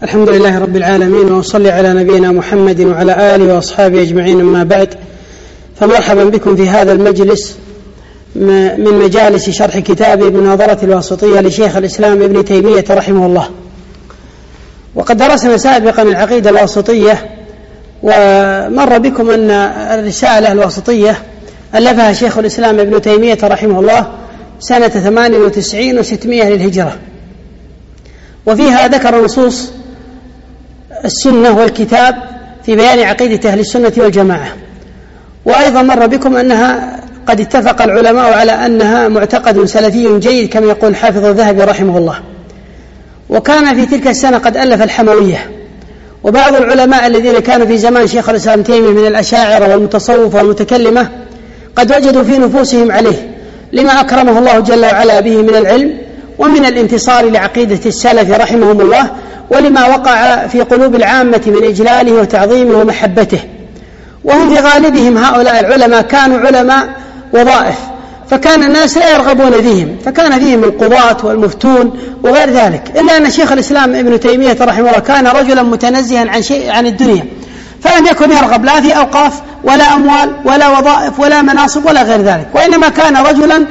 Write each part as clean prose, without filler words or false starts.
الحمد لله رب العالمين، وأصلي على نبينا محمد وعلى آله وأصحابه أجمعين. أما بعد، فمرحبا بكم في هذا المجلس من مجالس شرح كتاب مناظرة الواسطية لشيخ الإسلام ابن تيمية رحمه الله. وقد درسنا سابقا العقيدة الواسطية، ومر بكم أن الرسالة الواسطية ألفها شيخ الإسلام ابن تيمية رحمه الله سنة 98 و600 للهجرة، وفيها ذكر نصوص السنة والكتاب في بيان عقيدة أهل السنة والجماعة. وأيضا مر بكم أنها قد اتفق العلماء على أنها معتقد سلفي جيد كما يقول حافظ الذهبي رحمه الله. وكان في تلك السنة قد ألف الحموية، وبعض العلماء الذين كانوا في زمان شيخ الإسلام تيمية من الأشاعرة والمتصوفة والمتكلمة قد وجدوا في نفوسهم عليه لما أكرمه الله جل وعلا به من العلم ومن الانتصار لعقيدة السلف رحمهم الله، ولما وقع في قلوب العامة من إجلاله وتعظيمه ومحبته. وهم في غالبهم هؤلاء العلماء كانوا علماء وظائف، فكان الناس لا يرغبون فيهم، فكان فيهم القضاة والمفتون وغير ذلك، إلا أن شيخ الإسلام ابن تيمية رحمه الله كان رجلا متنزها عن الدنيا، فلم يكن يرغب لا في أوقاف ولا أموال ولا وظائف ولا مناصب ولا غير ذلك، وإنما كان رجلا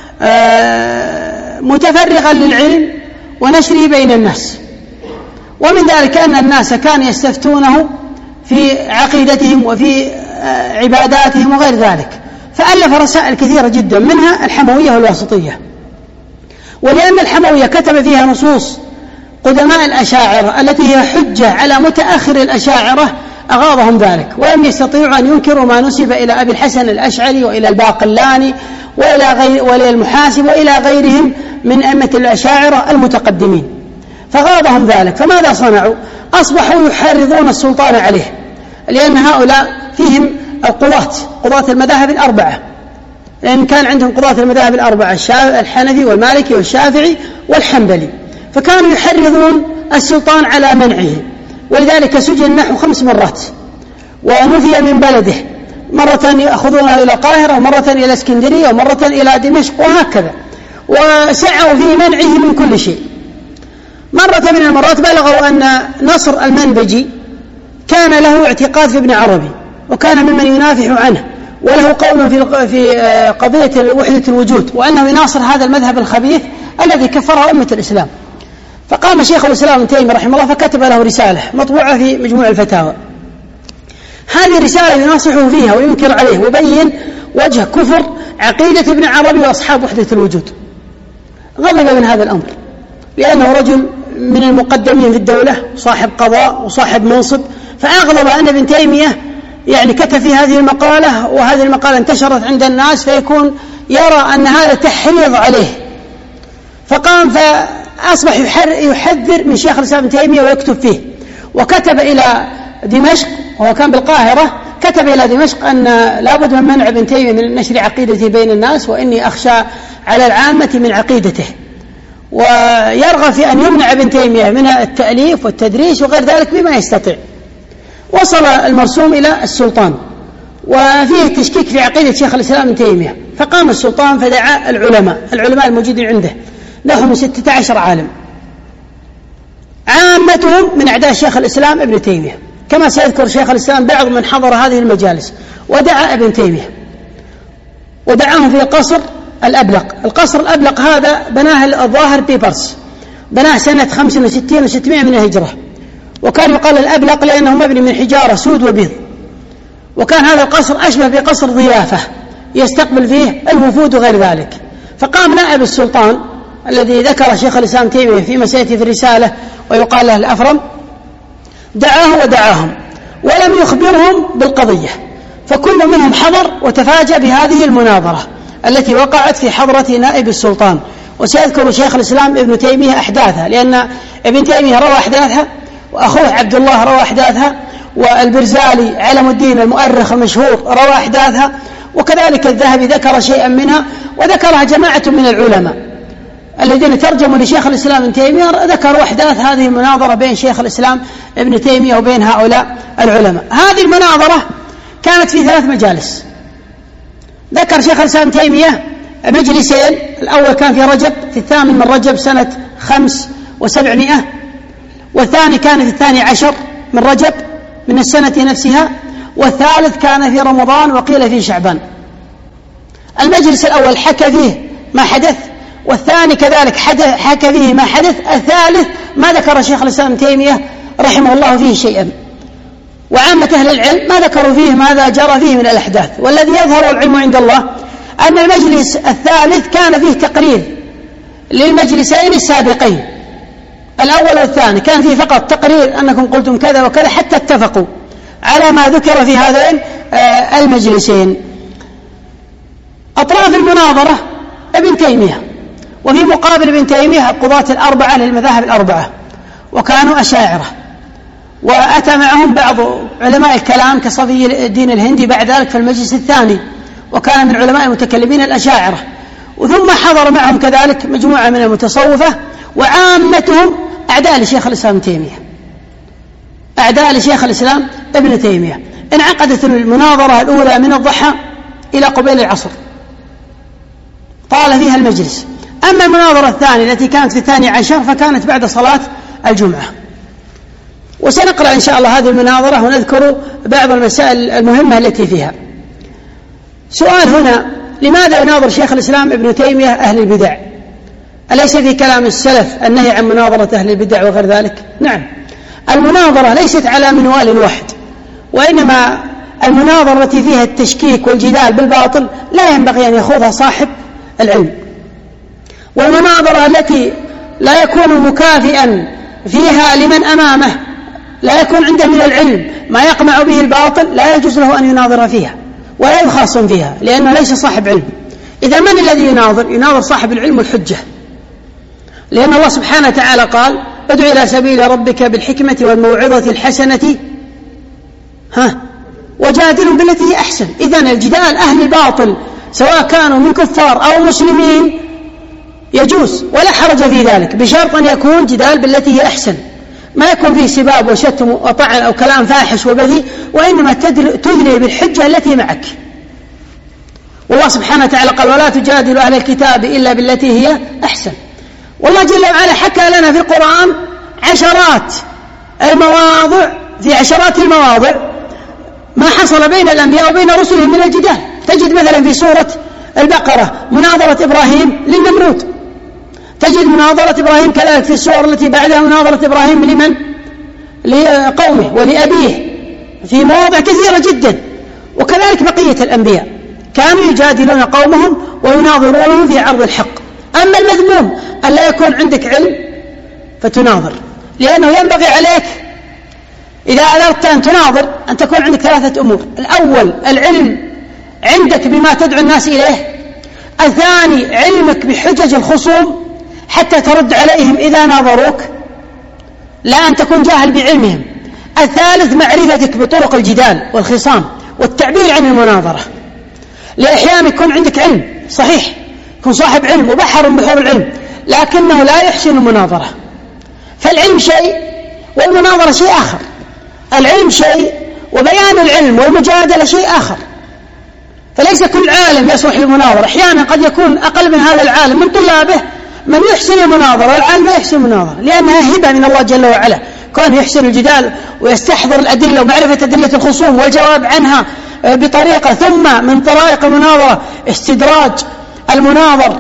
متفرغا للعلم ونشره بين الناس. ومن ذلك أن الناس كانوا يستفتونه في عقيدتهم وفي عباداتهم وغير ذلك، فألف رسائل كثيرة جدا، منها الحموية والواسطية. ولأن الحموية كتب فيها نصوص قدماء الأشاعرة التي هي حجة على متأخر الأشاعرة أغاضهم ذلك، ولم يستطيعوا أن ينكروا ما نسب إلى أبي الحسن الأشعري وإلى الباقلاني وإلى المحاسب وإلى غيرهم من أئمة الأشاعرة المتقدمين، فغاضهم ذلك. فماذا صنعوا؟ أصبحوا يحرضون السلطان عليه، لأن هؤلاء فيهم قضاة المذاهب الأربعة، لأن كان عندهم قضاة المذاهب الأربعة الحنفي والمالكي والشافعي والحنبلي، فكانوا يحرضون السلطان على منعه، ولذلك سجن نحو 5 مرات ونفي من بلده، مرة يأخذونه إلى القاهرة ومرة إلى اسكندرية ومرة إلى دمشق وهكذا، وسعوا في منعه من كل شيء. مرة من المرات بلغوا أن نصر المنبجي كان له اعتقاد في ابن عربي، وكان ممن ينافح عنه، وله قول في قضية وحدة الوجود، وأنه يناصر هذا المذهب الخبيث الذي كفره أمة الإسلام. فقام شيخ الإسلام ابن تيمية رحمه الله فكتب له رسالة مطبوعة في مجموع الفتاوى. هذه الرسالة يناصحه فيها وينكر عليه ويبين وجه كفر عقيدة ابن عربي وأصحاب وحدة الوجود. غضب من هذا الأمر، لأنه رجل من المقدمين في الدولة، صاحب قضاء وصاحب منصب، فأغضب أن ابن تيمية كتب في هذه المقالة، وهذه المقالة انتشرت عند الناس، فيكون يرى أن هذا تحريض عليه. فقام فأصبح يحذر من شيخ الإسلام ابن تيمية ويكتب فيه، وكتب إلى دمشق، وهو كان بالقاهرة، كتب إلى دمشق أن لابد من منع ابن تيمية من نشر عقيدته بين الناس، وإني أخشى على العامة من عقيدته، ويرغب في أن يمنع ابن تيمية من التأليف والتدريس وغير ذلك بما يستطيع. وصل المرسوم إلى السلطان، وفيه التشكيك في عقيدة شيخ الإسلام ابن تيمية، فقام السلطان فدعا العلماء الموجودين عنده، لهم 16 عالم، عامتهم من أعداء شيخ الإسلام ابن تيمية، كما سيذكر شيخ الإسلام بعض من حضر هذه المجالس. ودعا ابن تيمية ودعاهم في قصر الأبلق. القصر الأبلق هذا بناه الظاهر بيبرس، بناه سنة 65 و600 من الهجرة، وكان يقال الأبلق لأنه مبني من حجارة سود وبيض، وكان هذا القصر أشبه بقصر ضيافة يستقبل فيه الوفود وغير ذلك. فقام نائب السلطان الذي ذكر شيخ الإسلام تيمية فيما سيأتي في الرسالة ويقال له الأفرم، دعاه ودعاهم ولم يخبرهم بالقضية، فكل منهم حضر وتفاجأ بهذه المناظرة التي وقعت في حضرة نائب السلطان. وسيذكر شيخ الإسلام ابن تيمية أحداثها، لأن ابن تيمية روى أحداثها، وأخوه عبد الله روى أحداثها، والبرزالي علم الدين المؤرخ المشهور روى أحداثها، وكذلك الذهبي ذكر شيئا منها، وذكرها جماعة من العلماء الذين ترجموا لشيخ الإسلام ابن تيمية، ذكروا أحداث هذه المناظرة بين شيخ الإسلام ابن تيمية وبين هؤلاء العلماء. هذه المناظرة كانت في 3 مجالس. ذكر شيخ الإسلام ابن تيمية مجلسين، الأول كان في رجب، في 8 من رجب سنة 5 و700، والثاني كان في 12 من رجب من السنة نفسها، والثالث كان في رمضان وقيل في شعبان. المجلس الأول حكى فيه ما حدث، والثاني كذلك حكى فيه ما حدث، الثالث ما ذكر شيخ الإسلام ابن تيمية رحمه الله فيه شيئا، وعامة أهل العلم ما ذكروا فيه ماذا جرى فيه من الأحداث. والذي يظهر العلم عند الله أن المجلس الثالث كان فيه تقرير للمجلسين السابقين الأول والثاني، كان فيه فقط تقرير أنكم قلتم كذا وكذا حتى اتفقوا على ما ذكر في هذين المجلسين. أطراف المناظرة ابن تيمية، وفي مقابل ابن تيمية القضاة الأربعة للمذاهب الأربعة، وكانوا أشاعرة، وأتى معهم بعض علماء الكلام كصفي الدين الهندي بعد ذلك في المجلس الثاني، وكان من علماء المتكلمين الأشاعرة. وثم حضر معهم كذلك مجموعة من المتصوفة، وعامتهم أعداء لشيخ الإسلام ابن تيمية، أعداء لشيخ الإسلام ابن تيمية. انعقدت المناظرة الأولى من الضحى إلى قبيل العصر، طال فيها المجلس. أما المناظرة الثانية التي كانت في 12 فكانت بعد صلاة الجمعة. وسنقرأ إن شاء الله هذه المناظرة ونذكر بعض المسائل المهمة التي فيها. سؤال هنا: لماذا يناظر شيخ الإسلام ابن تيمية أهل البدع؟ أليس في كلام السلف النهي عن مناظرة أهل البدع وغير ذلك؟ نعم، المناظرة ليست على منوال واحد، وإنما المناظرة التي فيها التشكيك والجدال بالباطل لا ينبغي أن يخوضها صاحب العلم. والمناظرة التي لا يكون مكافئا فيها لمن أمامه، لا يكون عنده من العلم ما يقمع به الباطل، لا يجوز له أن يناظر فيها ولا يخاصم فيها، لأنه ليس صاحب علم. إذا من الذي يناظر؟ يناظر صاحب العلم والحجة، لأن الله سبحانه وتعالى قال: ادع إلى سبيل ربك بالحكمة والموعظة الحسنة وجادلوا بالتي هي أحسن. إذن الجدال أهل الباطل سواء كانوا من كفار أو مسلمين يجوز ولا حرج في ذلك، بشرط أن يكون جدال بالتي هي أحسن، ما يكون فيه سباب وشتم وطعن أو كلام فاحش وبذيء، وإنما تدلي بالحجة التي معك. والله سبحانه وتعالى قال: ولا تجادلوا أهل الكتاب إلا بالتي هي أحسن. والله جل وعلا حكى لنا في القرآن عشرات المواضع ما حصل بين الأنبياء وبين رسلهم من الجدال. تجد مثلا في سورة البقرة مناظرة إبراهيم للنمرود، تجد مناظرة إبراهيم كذلك في السور التي بعدها مناظرة إبراهيم لمن؟ لقومه ولأبيه في مواضع كثيرة جدا. وكذلك بقية الأنبياء كانوا يجادلون قومهم ويناظرونهم في عرض الحق. أما المذموم أن لا يكون عندك علم فتناظر، لأنه ينبغي عليك إذا أردت أن تناظر أن تكون عندك 3 أمور: الأول العلم عندك بما تدعو الناس إليه، الثاني علمك بحجج الخصوم حتى ترد عليهم إذا ناظروك، لا أن تكون جاهل بعلمهم، الثالث معرفتك بطرق الجدال والخصام والتعبير عن المناظرة. لأحيانا يكون عندك علم صحيح، يكون صاحب علم وبحر من بحور العلم، لكنه لا يحسن المناظرة. فالعلم شيء والمناظرة شيء آخر، العلم شيء وبيان العلم والمجادلة شيء آخر. فليس كل عالم يصلح للمناظرة، أحيانا قد يكون أقل من هذا العالم من طلابه من يحسن المناظرة، والعالم لا يحسن المناظرة، لأنها هبة من الله جل وعلا، كون يحسن الجدال ويستحضر الأدلة ومعرفة أدلة الخصوم والجواب عنها بطريقة. ثم من طرائق المناظرة استدراج المناظر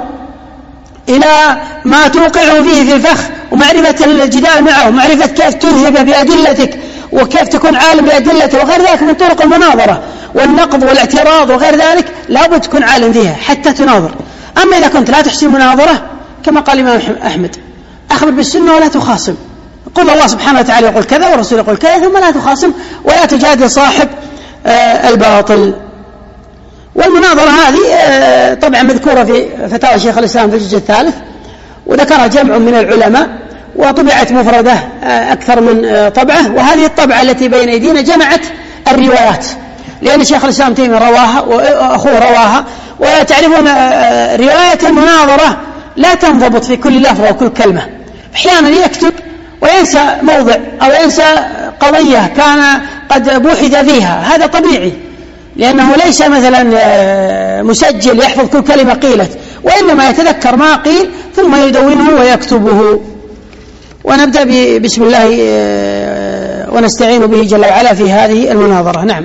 إلى ما توقعه فيه في الفخ، ومعرفة الجدال معه، ومعرفة كيف تذهب بأدلتك وكيف تكون عالم بأدلته وغير ذلك من طرق المناظرة، والنقد والاعتراض وغير ذلك لابد تكون عالم فيها حتى تناظر. أما إذا كنت لا تحسن مناظرة كما قال الإمام أحمد: أخبر بالسنة ولا تخاصم، قل الله سبحانه وتعالى يقول كذا والرسول يقول كذا، ثم لا تخاصم ولا تجادل صاحب الباطل. والمناظرة هذه طبعا مذكورة في فتاوى شيخ الإسلام في الجزء الثالث، وذكرها جمع من العلماء، وطبعت مفردة أكثر من طبعة. وهذه الطبعة التي بين أيدينا جمعت الروايات، لأن شيخ الإسلام تيمية رواها وأخوه رواها. وتعرفون رواية المناظرة لا تنضبط في كل لفظة وكل كلمة، أحيانا يكتب وينسى موضع أو ينسى قضية كان قد بوحث فيها، هذا طبيعي، لأنه ليس مثلا مسجل يحفظ كل كلمة قيلت، وإنما يتذكر ما قيل ثم يدونه ويكتبه. ونبدأ بسم الله ونستعين به جل وعلا في هذه المناظرة. نعم.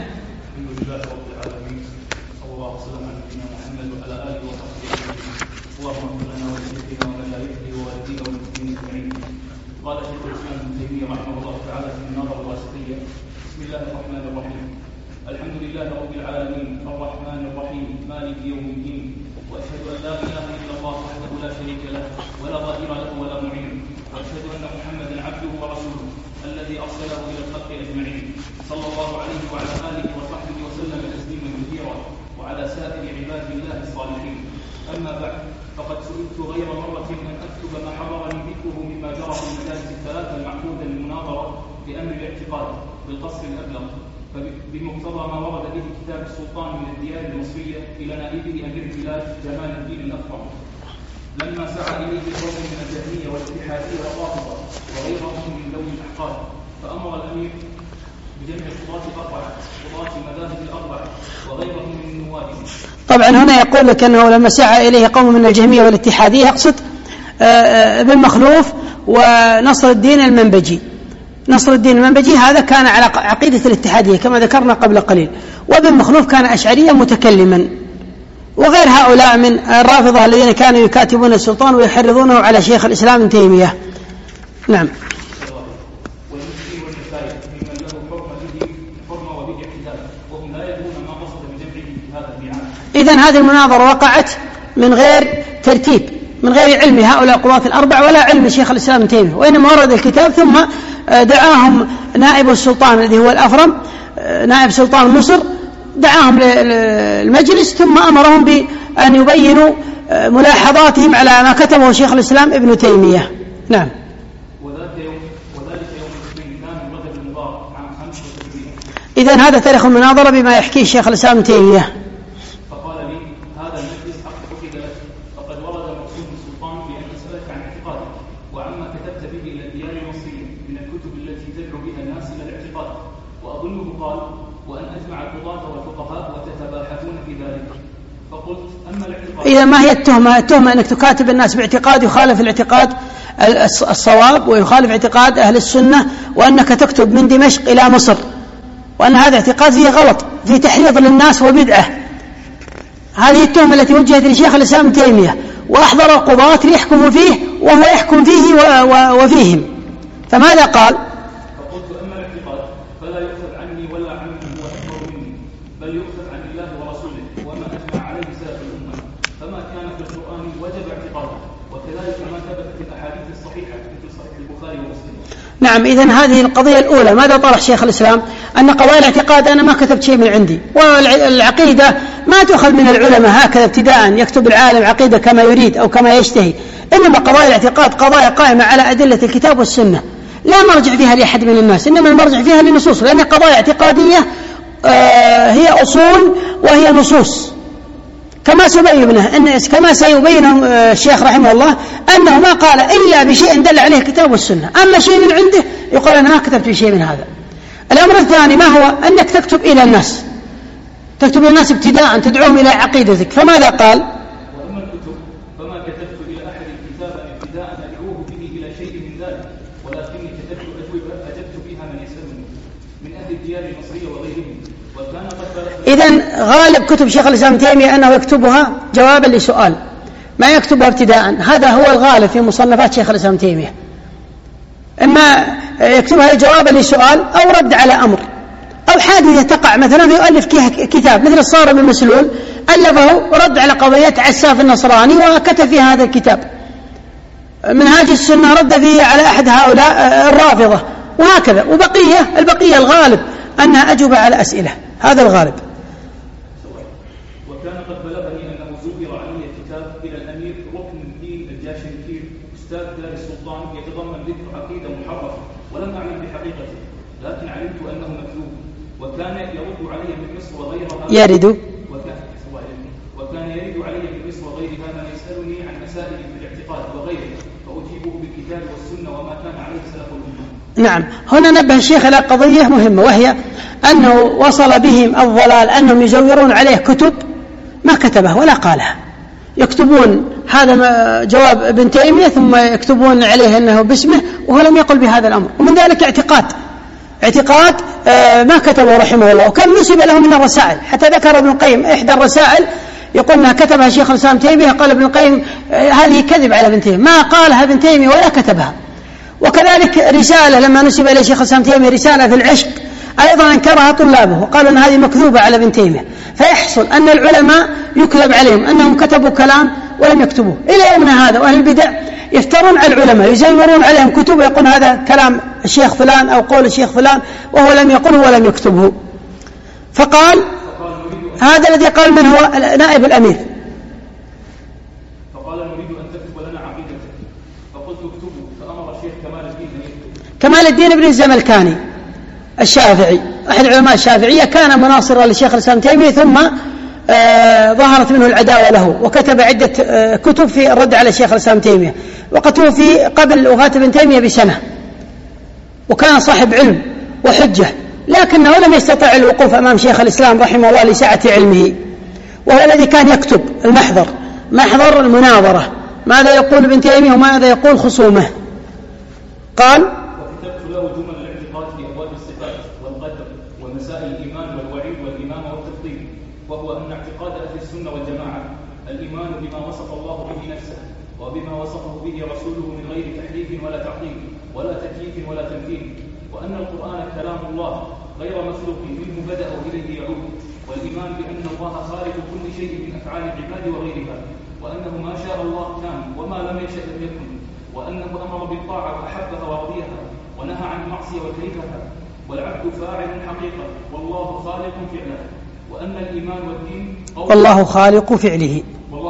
بمقتضى ما ورد به كتاب السلطان من الديار المصرية إلى نائبه أمير البلاد جمال الدين الأكبر، لما سعى إليه قوم من الجهمية والاتحادية والرافضة وغيرهم من ذوي الأحقاد، فأمر الأمير بجمع قضاة الأربعة، قضاة المذاهب الأربعة وغيرهم من نوابه. طبعا هنا يقول لك أنه لما سعى إليه قوم من الجهمية والاتحادية يقصد ابن مخلوف ونصر الدين المنبجي. نصر الدين المنبجي هذا كان على عقيدة الاتحادية كما ذكرنا قبل قليل، وابن مخلوف كان أشعريا متكلما، وغير هؤلاء من الرافضة الذين كانوا يكاتبون السلطان ويحرضونه على شيخ الإسلام ابن تيمية. نعم. إذن هذه المناظرة وقعت من غير ترتيب، من غير علم هؤلاء القضاة الأربع ولا علم شيخ الإسلام ابن تيمية، وإنما ورد الكتاب ثم دعاهم نائب السلطان الذي هو الأفرم نائب سلطان مصر، دعاهم للمجلس ثم أمرهم بأن يبينوا ملاحظاتهم على ما كتبه شيخ الإسلام ابن تيمية. نعم. وذلك يوم الاثنين كان رجب المبارك عام 95. إذن هذا تاريخ المناظرة بما يحكيه شيخ الإسلام ابن تيمية. فقال لي هذا المجلس حقق لك، فقد ورد مقصود السلطان بأن أسألك عن اعتقادك وعما كتبت به إلى الديار المصرية من الكتب التي تدعو بها الناس إلى الاعتقاد، وأظنه قال وأن أجمع القضاة والفقهاء وتتباحثون في ذلك. فقلت أما الاعتقاد. إذا ما هي التهمة؟ التهمة أنك تكاتب الناس باعتقاد يخالف الاعتقاد الصواب ويخالف اعتقاد أهل السنة، وأنك تكتب من دمشق إلى مصر، وأن هذا اعتقاد فيه غلط، فيه تحريض للناس وبدعة. هذه التهمة التي وجهت لشيخ الإسلام ابن تيمية، وأحضر القضاة ليحكموا فيه وهو يحكم فيه وفيهم. فماذا قال؟ فقلت أما الاعتقاد فلا يؤخذ عني ولا عني هو أكبر مني، بل يؤخذ عن الله ورسوله وما أجمع عليه سلف الأمة، فما كان في القرآن وجب اعتقاده، وكذلك ما ثبت في الأحاديث الصحيحة مثل صحيح البخاري ومسلم. نعم. إذن هذه القضية الأولى ماذا طرح شيخ الإسلام؟ أن قضايا الاعتقاد أنا ما كتبت شيء من عندي، والعقيدة ما تؤخذ من العلماء هكذا ابتداء يكتب العالم عقيدة كما يريد أو كما يشتهي، إنما قضايا الاعتقاد قضايا قائمة على أدلة الكتاب والسنة، لا مرجع فيها لأحد من الناس، إنما المرجع فيها للنصوص، لأن قضايا اعتقادية هي أصول وهي نصوص، كما سيبين الشيخ رحمه الله أنه ما قال إلا بشيء دل عليه الكتاب والسنة، أما شيء من عنده يقول أنا ما كتبت شيء من هذا. الأمر الثاني ما هو؟ أنك تكتب إلى الناس، تكتب إلى الناس ابتداء تدعوهم إلى عقيدتك. فماذا قال؟ وأما الكتب فما كتبت إلى أحد الكتاب ابتداء أدعوه به إلى شيء من ذلك، ولكني كتبت أجوبة أجبت بها من يسألني من أهل الديار المصرية وغيرهم، وكان قد. إذن غالب كتب شيخ الإسلام ابن تيمية أنه يكتبها جوابا لسؤال، ما يكتبها ابتداء، هذا هو الغالب في مصنفات شيخ الإسلام ابن تيمية، إما يكتبها جوابا لسؤال أو رد على أمر أو حادثة تقع، مثلا يؤلف كتاب مثل الصارم المسلول ألفه ورد على قضية عساف النصراني وكتب في هذا الكتاب. منهاج السنة رد فيه على أحد هؤلاء الرافضة، وهكذا. البقية الغالب أنها أجوبة على أسئلة، هذا الغالب. وكان قد بلغني أنه زبر علي الكتاب إلى الأمير ركن الدين الجاشنكير أستاذ دار السلطان يتضمن ذكر عقيدة محرفة، ولم أعلم بحقيقته، لكن علمت أنه مكذوب، وكان يرد علي من مصر وغيرها وكان يرد علي من مصر وغيرها من يسألني عن مسائل في الاعتقاد وغيره، فأجيبه بالكتاب والسنة وما كان عليه سلف الأمة. نعم. هنا نبه الشيخ إلى قضية مهمة، وهي أنه وصل بهم الضلال أنهم يزورون عليه كتب ما كتبه ولا قالها، يكتبون هذا جواب ابن تيمية ثم يكتبون عليه أنه باسمه وهو لم يقل بهذا الأمر. ومن ذلك اعتقاد ما كتبه رحمه الله، وكان نسب له من الرسائل، حتى ذكر ابن القيم إحدى الرسائل يقول أنها كتبها شيخ الإسلام تيمية، قال ابن القيم هذه كذب على ابن تيمية، ما قالها ابن تيمية ولا كتبها. وكذلك رسالة لما نسب إلى شيخ الإسلام تيمية رسالة في العشق أيضا أنكرها طلابه وقالوا أن هذه مكذوبة على ابن تيمية. فيحصل أن العلماء يكذب عليهم أنهم كتبوا كلام ولم يكتبوه إلى يومنا هذا. وأهل البدع يفترون على العلماء، يزورون عليهم كتب ويقول هذا كلام الشيخ فلان أو قول الشيخ فلان وهو لم يقله ولم يكتبه. فقال هذا الذي قال من هو نائب الأمير، فقال نريد أن تكتب لنا عقيدتك، فقلت اكتبوا، فأمر الشيخ كمال الدين بن الزملكاني الشافعي أحد علماء الشافعية، كان مناصرا للشيخ الإسلام تيمية ثم ظهرت منه العداوة له، وكتب عدة كتب في الرد على الشيخ الإسلام تيمية، وقد توفي قبل وفاة ابن تيمية بسنة، وكان صاحب علم وحجة، لكنه لم يستطع الوقوف أمام شيخ الإسلام رحمه الله لسعة علمه، وهو الذي كان يكتب محضر المناظرة، ماذا يقول ابن تيمية وماذا يقول خصومه. قال وكتبت له جمل الاعتقاد في أبواب الصفات والقدر ومسائل الإيمان والوعيد والإمامة والتفضيل، وهو أن اعتقاد أهل السنة والجماعة الإيمان بما وصف الله به نفسه وبما وصفه به رسوله من غير تحريف ولا تعطيل ولا تكييف ولا تمثيل، وأن القرآن كلام الله غير مخلوق منه بدأ وإليه يعود، والإيمان بأن الله خالق كل شيء من أفعال العباد وغيرها، وأنه ما شاء الله كان وما لم يشأ لم يكن، وأنه أمر بالطاعة وأحبها ورضيها ونهى عن المعصية وكرهها، والعبد فاعل حقيقة والله خالق فعله، وأن الإيمان والدين والله خالق فعله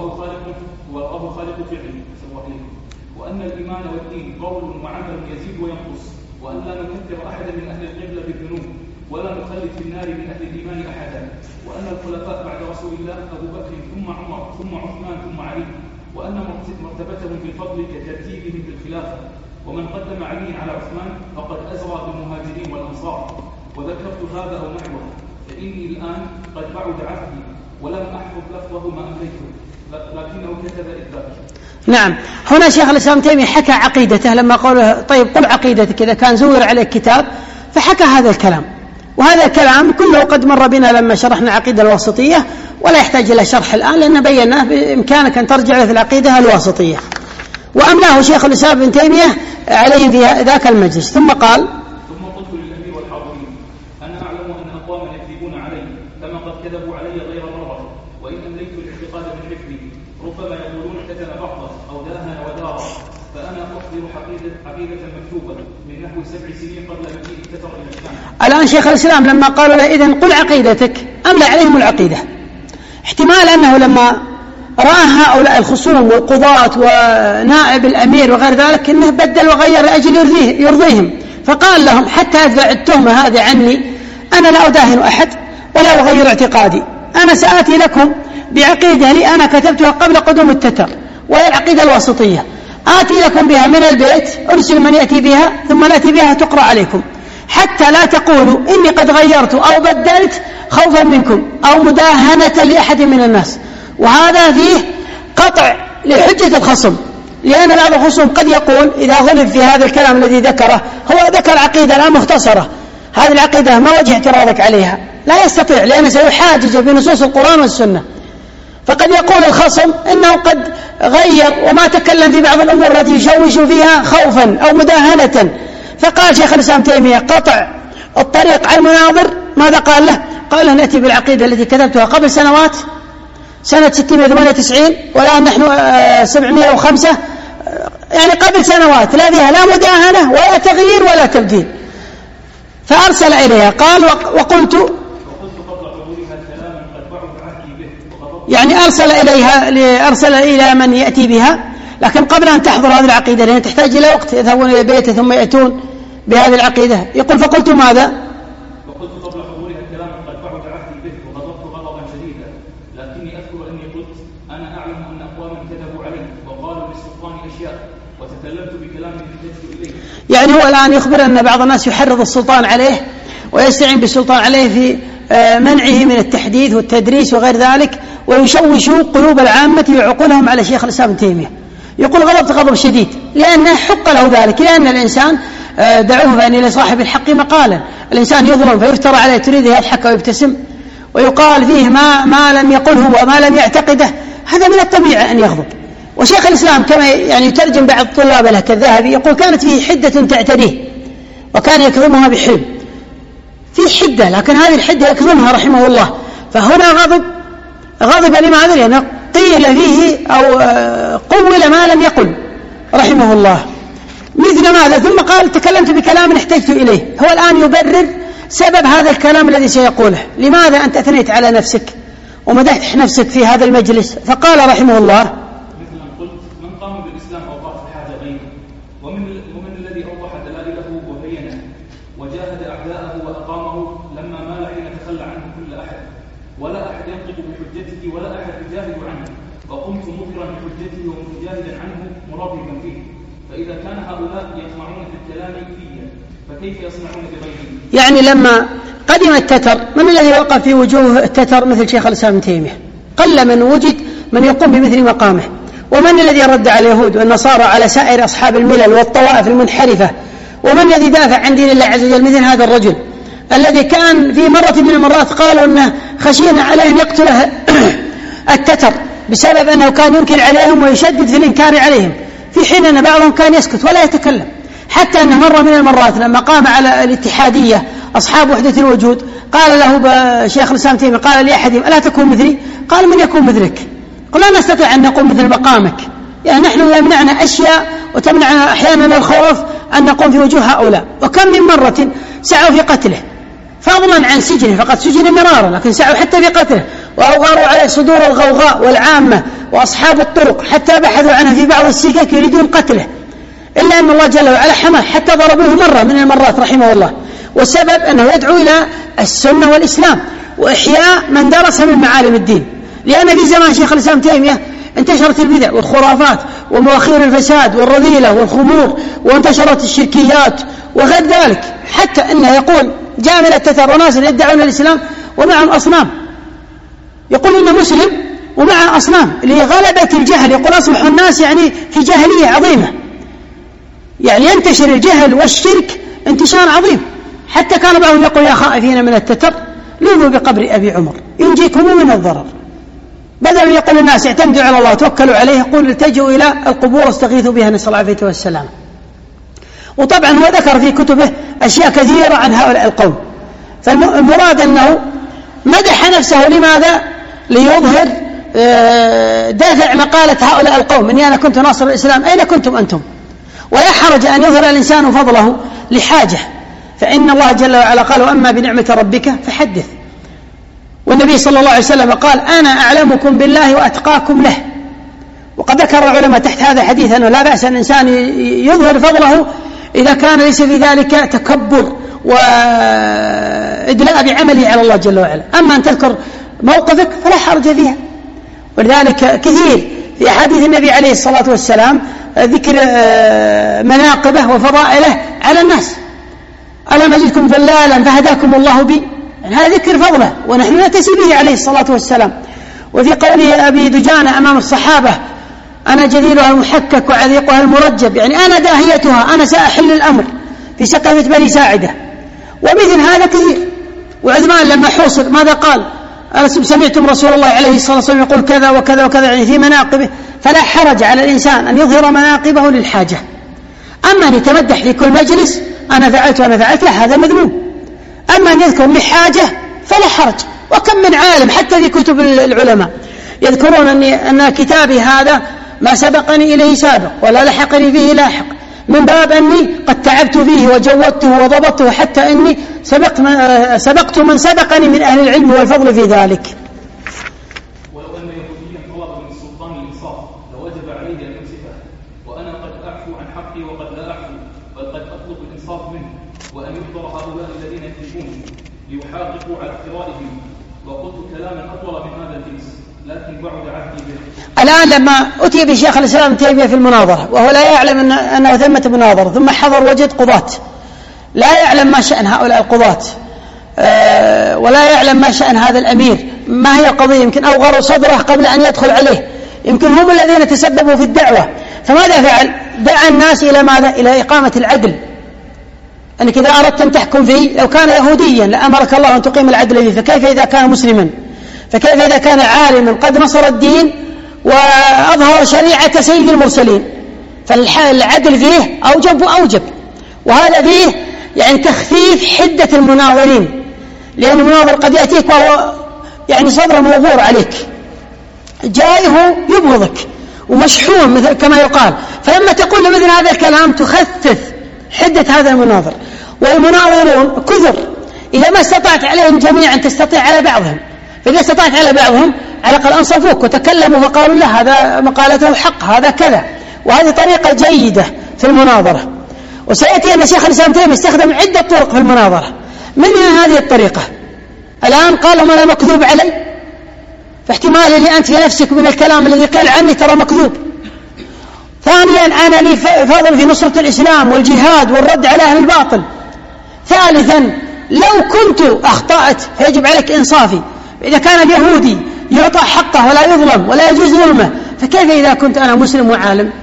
وأن الإيمان والدين قول وعمل يزيد وينقص، وأن لا نكفر أحدا من أهل القبلة بالذنوب ولا نخلد في النار من أهل الإيمان أحدا، وأن الخلفاء بعد رسول الله أبو بكر ثم عمر ثم عثمان ثم علي، وأن مرتبتهم بالفضل كترتيبهم بالخلافة، ومن قدم علي على عثمان فقد أزرى بالمهاجرين والأنصار، وذكرت هذا أو نحوه، فإني الآن قد بعد عهدي ولم أحفظ لفظه ما أمليته، لكنه كتب إثباته. نعم، هنا شيخ الإسلام تيمية حكى عقيدته لما قال طيب قل عقيدتك إذا كان زور عليك كتاب، فحكى هذا الكلام، وهذا الكلام كله قد مر بنا لما شرحنا عقيدة الواسطية، ولا يحتاج إلى شرح الآن لأن بيناه بإمكانك أن ترجع في العقيدة الواسطية، وأملاه شيخ الإسلام ابن تيمية عليه في ذاك المجلس. ثم قال ثم قلت للأمير والحاضرين أنا أعلم أن أقواما يكذبون علي كما قد كذبوا علي غير مرة، وإن أمليت الاعتقاد من حفظي ربما يقولون كتب بعضه أو داهن ودار، فأنا أحضر عقيدة مكتوبة من نحو 7 سنين قبل أن اتفق الإسلام. الآن شيخ الإسلام لما قالوا له إذن قل عقيدتك أملى عليهم العقيدة، احتمال أنه لما رأى هؤلاء الخصوم والقضاة ونائب الأمير وغير ذلك أنه بدل وغير لأجل يرضيهم، فقال لهم حتى أدفع التهمة هذه عني أنا لا أداهن أحد ولا أغير اعتقادي، أنا سآتي لكم بعقيدة لي أنا كتبتها قبل قدوم التتر وهي العقيدة الواسطية، آتي لكم بها من البيت، أرسل من يأتي بها ثم نأتي بها تقرأ عليكم، حتى لا تقولوا إني قد غيرت أو بدلت خوفا منكم أو مداهنة لأحد من الناس. وهذا فيه قطع لحجة الخصم، لأن بعض الخصوم قد يقول إذا غلب في هذا الكلام الذي ذكره، هو ذكر عقيدة لا مختصرة، هذه العقيدة ما وجه اعتراضك عليها، لا يستطيع لأنه سيحاجج بنصوص القرآن والسنة، فقد يقول الخصم إنه قد غير وما تكلم في بعض الأمور التي يشوش فيها خوفا أو مداهنة. فقال شيخ الإسلام تيمية قطع الطريق على المناظر، ماذا قال له؟ قال له نأتي بالعقيدة التي كتبتها قبل سنوات، سنة 698 والآن نحن 705، يعني قبل سنوات لا فيها لا مداهنة ولا تغيير ولا تبديل. فأرسل إليها قال وقلت يعني أرسل إلى من يأتي بها، لكن قبل أن تحضر هذه العقيدة لأنها تحتاج إلى وقت، يذهبون إلى بيته ثم يأتون بهذه العقيدة. يقول فقلت ماذا؟ وقلت قبل حضورها الكلام قد بعد عهدي به وغضبت غضبا شديدا، لكني أذكر أني قلت أنا أعلم أن أقواما كذبوا علي وقالوا للسلطان أشياء وتكلمت بكلام احتجت إليه. يعني هو الآن يخبر أن بعض الناس يحرض السلطان عليه ويستعين بالسلطان عليه في منعه من التحديث والتدريس وغير ذلك، ويشوشوا قلوب العامة وعقولهم على شيخ الإسلام ابن تيمية. يقول غضبت غضب شديد لأنه حق له ذلك، لأن الإنسان دعوه فإن لصاحب الحق مقالا، الإنسان يظلم فيفترى عليه تريد يضحك ويبتسم ويقال فيه ما لم يقله وما لم يعتقده، هذا من الطبيعة أن يغضب. وشيخ الإسلام كما يعني يترجم بعض الطلاب له كالذهبي يقول كانت فيه حدة تعتريه وكان يكظمها بحلم، في حدة لكن هذه الحدة يكظمها رحمه الله. فهنا غضب لماذا؟ لأنه قيل فيه أو قول ما لم يقل رحمه الله. مثل ماذا؟ ثم قال تكلمت بكلام احتجت إليه. هو الآن يبرر سبب هذا الكلام الذي سيقوله، لماذا أنت أثنيت على نفسك ومدحت نفسك في هذا المجلس؟ فقال رحمه الله مثل ما قلت من قام بالإسلام أوضح الحاجة بينه، ومن الذي أوضح دلائله وبينه وجاهد أعداءه وأقامه لما مال حين تخلى عنه كل أحد، ولا أحد ينطق بحجته ولا أحد يجاهد عنه، وقمت مظهرا بحجته ومجاهدا عنه مرابطا فيه. فإذا كان هؤلاء يطمعون في الكلام فيه فكيف يصنعون بغيره؟ يعني لما قدم التتر، من الذي وقف في وجوه التتر مثل شيخ الإسلام ابن تيمية؟ قل من وجد من يقوم بمثل مقامه. ومن الذي رد على اليهود والنصارى على سائر أصحاب الملل والطوائف المنحرفة؟ ومن الذي دافع عن دين الله عز وجل مثل هذا الرجل الذي كان في مرة من المرات قالوا أنه خشينا عليه أن يقتله التتر بسبب أنه كان ينكر عليهم ويشدد في الإنكار عليهم، في حين أن بعضهم كان يسكت ولا يتكلم. حتى أنه مرة من المرات لما قام على الاتحادية أصحاب وحدة الوجود قال له شيخ الإسلام تيمية قال لأحدهم ألا تكون مثلي؟ قال من يكون مثلك؟ قال لا نستطيع أن نقوم مثل مقامك، يعني نحن يمنعنا أشياء وتمنعنا أحيانا الخوف أن نقوم في وجوه هؤلاء. وكم من مرة سعوا في قتله فضلا عن سجنه، فقد سجن مرارا لكن سعوا حتى في قتله، وأغاروا عليه صدور الغوغاء والعامة وأصحاب الطرق حتى بحثوا عنه في بعض السكك يريدون قتله، إلا أن الله جل وعلا حماه حتى ضربوه مرة من المرات رحمه الله. والسبب أنه يدعو إلى السنة والإسلام وإحياء من درس من معالم الدين، لأن في زمان شيخ الإسلام تيمية انتشرت البدع والخرافات ومواخير الفساد والرذيلة والخمور، وانتشرت الشركيات وغير ذلك، حتى أنه يقول جاء من التتر وناس يدعون الإسلام ومعهم أصنام، يقول إنه مسلم ومع أصنام لغلبة الجهل. يقول أصبح الناس يعني في جاهلية عظيمة، يعني ينتشر الجهل والشرك انتشار عظيم، حتى كان بعضهم يقول يا خائفين من التتر لوذوا بقبر أبي عمر ينجيكم من الضرر، بدل يقول الناس اعتمدوا على الله توكلوا عليه يقول التجوا إلى القبور واستغيثوا بها نسأل الله العافية والسلام. وطبعا هو ذكر في كتبه أشياء كثيرة عن هؤلاء القوم. فالمراد أنه مدح نفسه لماذا؟ ليظهر دافع مقالة هؤلاء القوم إني أنا كنت ناصر الإسلام أين كنتم أنتم؟ ولا حرج أن يظهر الإنسان فضله لحاجة، فإن الله جل وعلا قال وأما بنعمة ربك فحدث. والنبي صلى الله عليه وسلم قال أنا أعلمكم بالله وأتقاكم له. وقد ذكر العلماء تحت هذا الحديث أنه لا بأس أن الإنسان يظهر فضله إذا كان ليس في ذلك تكبر وإدلاء بعمله على الله جل وعلا. أما أن تذكر موقفك فلا حرج فيها. ولذلك كثير في أحاديث النبي عليه الصلاة والسلام ذكر مناقبه وفضائله على الناس، ألم أجدكم ضلالا فهداكم الله بي، يعني هذا ذكر فضله ونحن نأتي به عليه الصلاة والسلام. وفي قوله أبي دجانة أمام الصحابة أنا جذيلها المحكك وعذيقها المرجب، يعني أنا داهيتها أنا سأحل الأمر في سقفة بني ساعدة. ومثل هذا كثير. وعثمان لما حوصر ماذا قال؟ سمعتم رسول الله عليه الصلاة والسلام يقول كذا وكذا وكذا، يعني في مناقبه. فلا حرج على الإنسان أن يظهر مناقبه للحاجة. أما أن يتمدح في كل مجلس أنا فعلت وأنا فعلت لا، هذا مذموم. أما أن يذكر لحاجة فلا حرج. وكم من عالم حتى في كتب العلماء يذكرون أن كتابي هذا ما سبقني إليه سابق ولا لحقني به لاحق، من باب أني قد تعبت فيه وجودته وضبطته حتى أني سبقت من سبقني من أهل العلم والفضل في ذلك. ولو أن يهوديا طلب من السلطان الإنصاف لوجب عليه أن ينصفه، وأنا قد أعفو عن حقي وقد لا أعفو، بل قد أطلب الإنصاف منه وأن يحضر هؤلاء الذين يكذبون ليحاققوا على افترائهم. وقلت كلاما أطول من هذا الجنس لكن بعد عهدي به. الآن لما أتي بشيخ الإسلام تيمية في المناظرة وهو لا يعلم أنه ثمة مناظرة، ثم حضر وجد قضاة لا يعلم ما شأن هؤلاء القضاة ولا يعلم ما شأن هذا الأمير، ما هي القضية، يمكن أوغروا صدره قبل أن يدخل عليه، يمكن هم الذين تسببوا في الدعوة. فماذا فعل؟ دعا الناس إلى ماذا؟ إلى إقامة العدل، أنك إذا أردت أن تحكم فيه، لو كان يهوديا لأمرك الله أن تقيم العدل فيه، فكيف إذا كان مسلما؟ فكيف إذا كان عالما قد نصر الدين وأظهر شريعة سيد المرسلين؟ فالعدل فيه أوجب وأوجب. وهذا فيه يعني تخفيف حدة المناظرين، لأن المناظر قد يأتيك وهو يعني صدره موبور عليك، جايه يبغضك ومشحون مثل كما يقال، فلما تقول مثل هذا الكلام تخفف حدة هذا المناظر. والمناظرون كثر، إذا ما استطعت عليهم جميعا تستطيع على بعضهم، فإذا استطعت على بعضهم على الأقل أنصفوك وتكلموا فقالوا لا هذا مقالته حق، هذا كذا. وهذه طريقة جيدة في المناظرة. وسيأتي أن شيخ الإسلام تيمية استخدم عدة طرق في المناظرة، منها هذه الطريقة. الآن قال ما أنا مكذوب علي، فاحتمال اللي أنت في نفسك من الكلام الذي قال عني ترى مكذوب. ثانيا أنا لي فضل في نصرة الإسلام والجهاد والرد على أهل الباطل. ثالثا لو كنت أخطأت فيجب عليك إنصافي، إذا كان اليهودي يعطى حقه ولا يظلم ولا يجوز ظلمه، فكيف إذا كنت أنا مسلم وعالم؟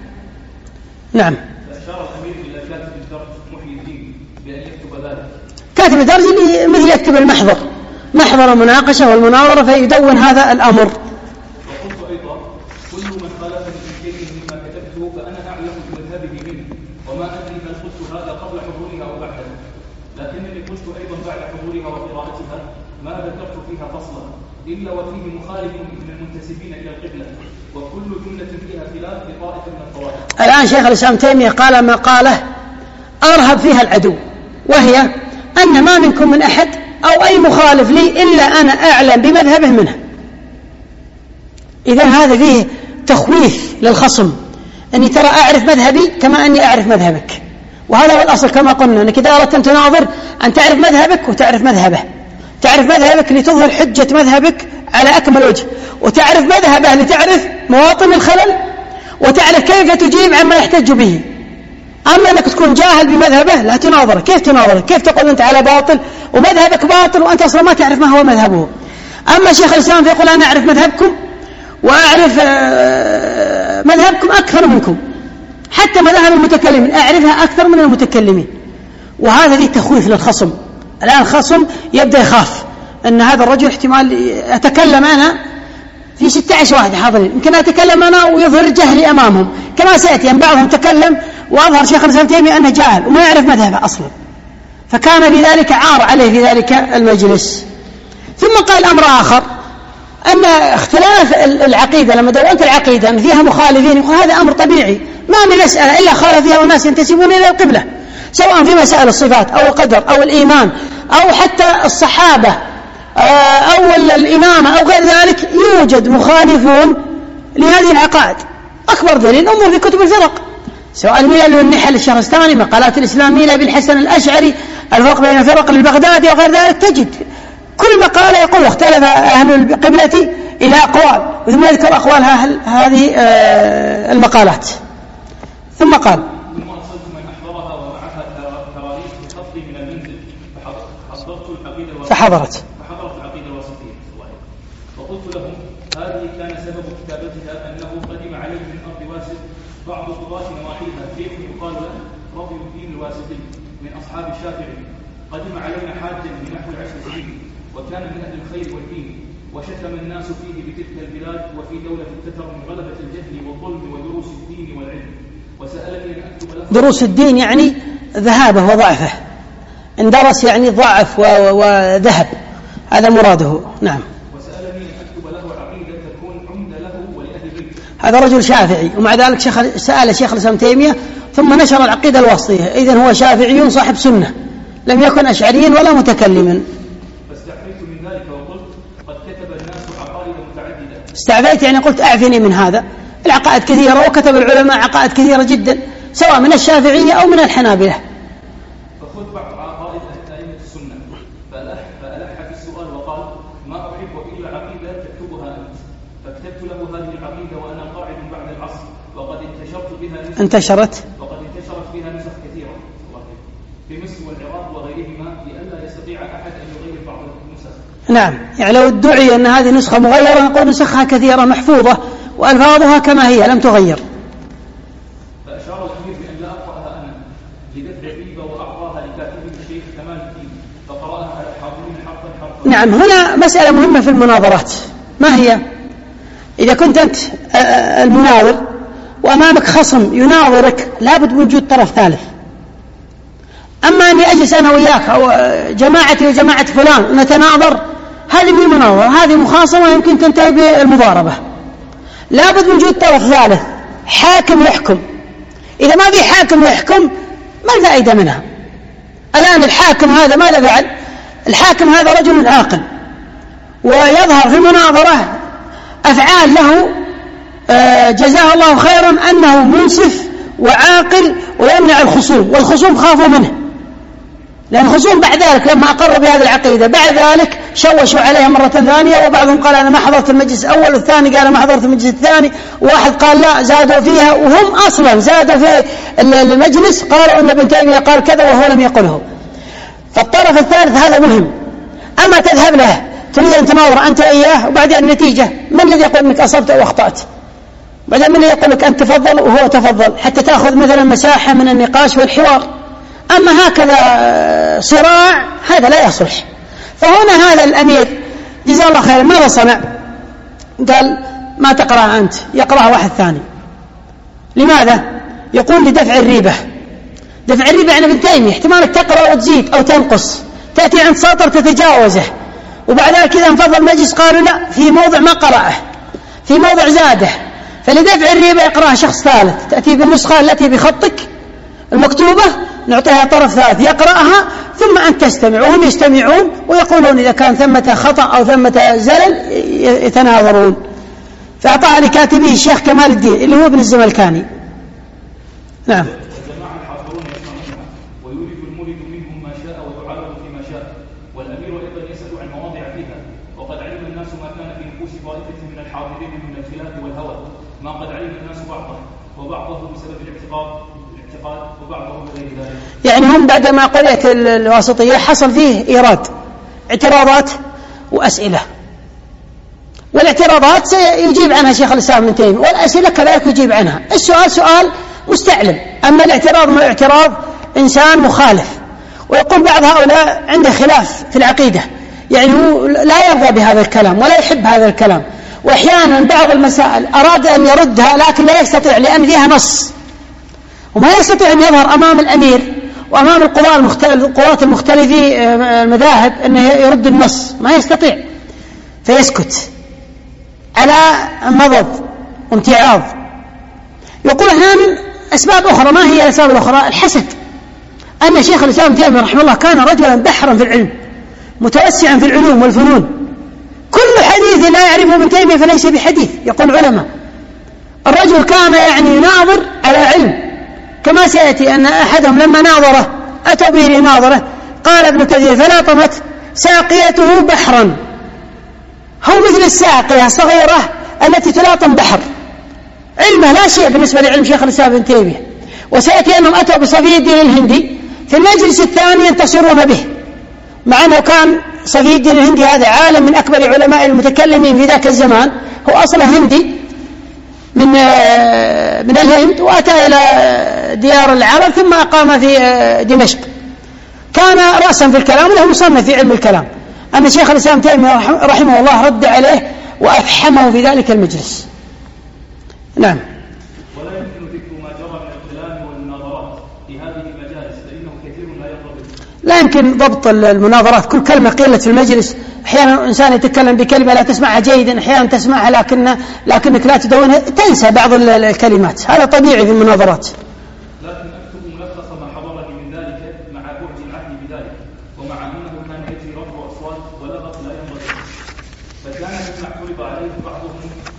نعم. أشار الأمير إلى كاتب الدرج محي الدين بأن يكتب ذلك. كاتب الدرج مثل يكتب المحضر، محضر المناقشة والمناظرة، فيدون هذا الأمر. وقلت أيضا كل من خالفني في شيء مما كتبته فأنا أعلم بمذهبه منه، وما أدري هل قلت هذا قبل حضورها أو بعدها، لكنني قلت أيضا بعد حضورها وقراءتها ما ذكرت فيها فصلا إلا وفيه مخالف من المنتسبين إلى القبلة، وكل جملة فيها خلاف بطائفة من الطوائف. الآن شيخ الإسلام تيمية قال مقالة أرهب فيها العدو، وهي أن ما منكم من أحد أو أي مخالف لي إلا أنا أعلم بمذهبه منه. إذا هذا فيه تخويف للخصم، أني ترى أعرف مذهبي كما أني أعرف مذهبك. وهذا هو الأصل كما قلنا، أنك إذا أردت أن تناظر أن تعرف مذهبك وتعرف مذهبه، تعرف مذهبك لتظهر حجة مذهبك على أكمل وجه، وتعرف مذهبه لتعرف مواطن الخلل، وتعرف كيف تجيب عما يحتج به. أما أنك تكون جاهل بمذهبه لا تناظر، كيف تناظر؟ كيف تقول أنت على باطل ومذهبك باطل وأنت أصلا ما تعرف ما هو مذهبه؟ أما شيخ الإسلام فيقول أنا أعرف مذهبكم وأعرف مذهبكم أكثر منكم، حتى مذاهب المتكلمين أعرفها أكثر من المتكلمين. وهذا فيه تخويف للخصم. الآن الخصم يبدأ يخاف أن هذا الرجل احتمال أتكلم أنا في 16 واحد حاضرين، يمكن أتكلم أنا ويظهر جهلي أمامهم، كما سيأتي أن بعضهم تكلم وأظهر شيخ الإسلام تيمية أنه جاهل وما يعرف مذهبه أصلا، فكان بذلك عار عليه في ذلك المجلس. ثم قال أمر آخر، أن اختلاف العقيدة لما دونت العقيدة أن فيها مخالفين، يقول هذا أمر طبيعي، ما من مسألة إلا خالف فيها والناس ينتسبون إلى القبلة، سواء في مسائل الصفات أو القدر أو الإيمان أو حتى الصحابة أو الإمامة أو غير ذلك، يوجد مخالفون لهذه العقائد. أكبر دليل أمر في كتب الفرق، سواء الميل والنحل الشهرستاني، مقالات الإسلام ميل بالحسن الأشعري، الفرق بين الفرق البغدادي وغير ذلك، تجد كل مقالة يقول اختلف أهل القبلة إلى أقوال، وثم يذكر أقوال هذه المقالات. ثم قال فحضرت العقيدة الوسطية، وقلت لهم هذه كان سبب كتابتها أنه قدم عليه من أرض واسط بعض قضاة نواحيها شيخ يقال له رضي الدين الواسطي من أصحاب الشافعي، قدم علينا حاجا بنحو 10 سنين، وكان من أهل الخير والدين، وشتم الناس فيه بتلك البلاد وفي دولة التتر من غلبة الجهل والظلم ودروس الدين والعلم، وسألني أن أكتب له. دروس الدين يعني ذهابه وضعفه، اندرس يعني ضعف وذهب، هذا مراده. نعم. وسألني أن أكتب له عقيدة تكون عمدة له ولأهل بيته. هذا رجل شافعي، ومع ذلك سأل شيخ الإسلام تيمية ثم نشر العقيدة الواسطية، إذن هو شافعي صاحب سنة، لم يكن أشعريا ولا متكلما. فاستعفيت من ذلك وقلت قد كتب الناس عقائد متعددة. استعفيت يعني قلت أعفني من هذا، العقائد كثيرة، وكتب العلماء عقائد كثيرة جدا سواء من الشافعية أو من الحنابلة. فخذ بعض عقائد أئمة السنة، فألح في السؤال وقال ما أحب إلا عقيدة تكتبها أنت، فكتبت له هذه العقيدة وأنا قاعد بعد العصر، وقد انتشرت بها نسخ كثيرة. في مصر والعراق وغيرهما لئلا يستطيع أحد أن يغير بعض النسخ. نعم، يعني لو ادعي أن هذه نسخة مغيرة نقول نسخها كثيرة محفوظة وألفاظها كما هي لم تغير. فأشار الأمير بأن لا أقرأها أنا لدفع الريبة وأعطاها لكاتبه الشيخ كمال الدين فقرأها على الحاضرين حرفا. نعم، هنا مسألة مهمة في المناظرات. ما هي؟ إذا كنت أنت المناظر وأمامك خصم يناظرك لابد من وجود طرف ثالث. أما أني أجلس أنا وياك أو جماعتي وجماعة فلان ونتناظر، هذه من المناظرة، هذه مخاصمة يمكن تنتهي بالمضاربة. لابد من وجود طرف ثالث، حاكم يحكم. إذا ما في حاكم يحكم ما الفائدة منها؟ الآن الحاكم هذا ماذا فعل؟ الحاكم هذا رجل عاقل، ويظهر في المناظرة أفعال له جزاه الله خيرا أنه منصف وعاقل ويمنع الخصوم، والخصوم خافوا منه، لأن الخصوم بعد ذلك لما أقروا بهذه العقيدة بعد ذلك شوشوا عليها مرة ثانية، وبعضهم قال أنا ما حضرت المجلس الأول، والثاني قال ما حضرت المجلس الثاني، وواحد قال لا زادوا فيها، وهم أصلا زادوا في المجلس قالوا أن ابن تيمية قال كذا وهو لم يقله. فالطرف الثالث هذا مهم. أما تذهب له تريد أن تناظر أنت إياه وبعدين النتيجة من الذي يقول أنك أصبت أو أخطأت؟ بعدين من الذي يقول لك أنت تفضل وهو تفضل حتى تأخذ مثلا مساحة من النقاش والحوار؟ أما هكذا صراع هذا لا يصلح. فهنا هذا الأمير جزاه الله خيرا ماذا صنع؟ قال ما تقرأ أنت، يقرأها واحد ثاني. لماذا؟ يقول لدفع الريبة. دفع الريبة عن ابن تيمية احتمالك تقرأ وتزيد أو تنقص، تأتي عند سطر تتجاوزه، وبعد ذلك إذا انفضل المجلس قالوا لا في موضع ما قرأه، في موضع زاده، فلدفع الريبة يقرأها شخص ثالث. تأتي بالنسخة التي بخطك المكتوبة نعطيها طرف ثالث يقرأها، ثم أنت تستمع وهم يستمعون ويقولون إذا كان ثمة خطأ أو ثمة زلل يتناظرون. فأعطاها لكاتبه الشيخ كمال الدين اللي هو ابن الزملكاني. نعم. والجماعة الحاضرون يسمعونها ويورد المولد منهم ما شاء ويعرض فيما شاء، والأمير أيضا يسأل عن مواضع فيها، وقد علم الناس ما كان في نفوس طائفة من الحاضرين من الخلاف والهوى، ما قد علم الناس وبعضه بسبب الاعتقاد وبعضه بغير ذلك. يعني هم بعدما قرأت الواسطية حصل فيه إيراد اعتراضات وأسئلة، والاعتراضات سيجيب عنها شيخ الإسلام ابن تيمية، والأسئلة كذلك يجيب عنها. السؤال سؤال مستعلم، أما الاعتراض من الاعتراض إنسان مخالف، ويقول بعض هؤلاء عنده خلاف في العقيدة، يعني هو لا يرضى بهذا الكلام ولا يحب هذا الكلام، وأحيانا بعض المسائل أراد أن يردها لكن لا يستطيع لأن فيها نص، وما يستطيع أن يظهر أمام الأمير وأمام القضاة المختلفين المذاهب أنه يرد النص، ما يستطيع، فيسكت على مضض وامتعاض. يقول هنا من أسباب أخرى. ما هي الأسباب الأخرى؟ الحسد. أن شيخ الإسلام ابن تيمية رحمه الله كان رجلا بحرا في العلم متوسعا في العلوم والفنون، كل حديث لا يعرفه ابن تيمية فليس بحديث، يقول العلماء. الرجل كان يعني ناظر على علم، كما سيأتي أن أحدهم لما ناظره أتى به لناظره قال ابن كثير فلاطمت ساقيته بحرا، هو مثل الساقية الصغيرة التي تلاطم بحر، علمه لا شيء بالنسبة لعلم شيخ الإسلام ابن تيمية. وسيأتي أنهم أتوا بصفي الدين الهندي في المجلس الثاني ينتصرون به، مع أنه كان صفي الدين الهندي هذا عالم من أكبر علماء المتكلمين في ذاك الزمان، هو أصله هندي من الهند، وأتى إلى ديار العرب ثم أقام في دمشق. كان رأسا في الكلام وله مصنف في علم الكلام. أن شيخ الإسلام تيمية رحمه الله رد عليه وأفحمه في ذلك المجلس. نعم. ولا يمكن ذكر ما جرى من الكلام والمناظرات في هذه المجالس لأنه كثير لا يضبط. لا يمكن ضبط المناظرات، كل كلمة قيلت في المجلس. أحيانا إنسان يتكلم بكلمة لا تسمعها جيدا، أحيانا تسمعها لكنك لا تدونها، تنسى بعض الكلمات، هذا طبيعي في المناظرات. لكن أكتب ملخص ما حضرني من ذلك مع بعد العهد بذلك، ومع أنه كان يجري رفع أصوات ولغط لا ينبغي، فكان مما اعترض عليه بعضهم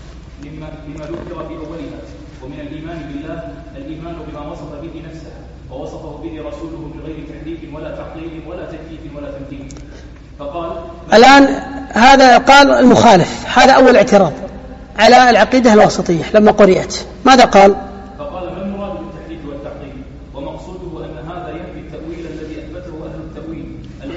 لما ذكر في أولها، ومن الإيمان بالله الإيمان بما وصف به نفسه ووصفه به رسوله بغير تحريف ولا تعطيل ولا تكييف ولا تمثيل. فقال الآن هذا قال المخالف، هذا أول اعتراض على العقيدة الواسطية لما قرئت، ماذا قال؟ فقال ما المراد بالتحريف والتعطيل؟ ومقصوده أن هذا ينفي التأويل الذي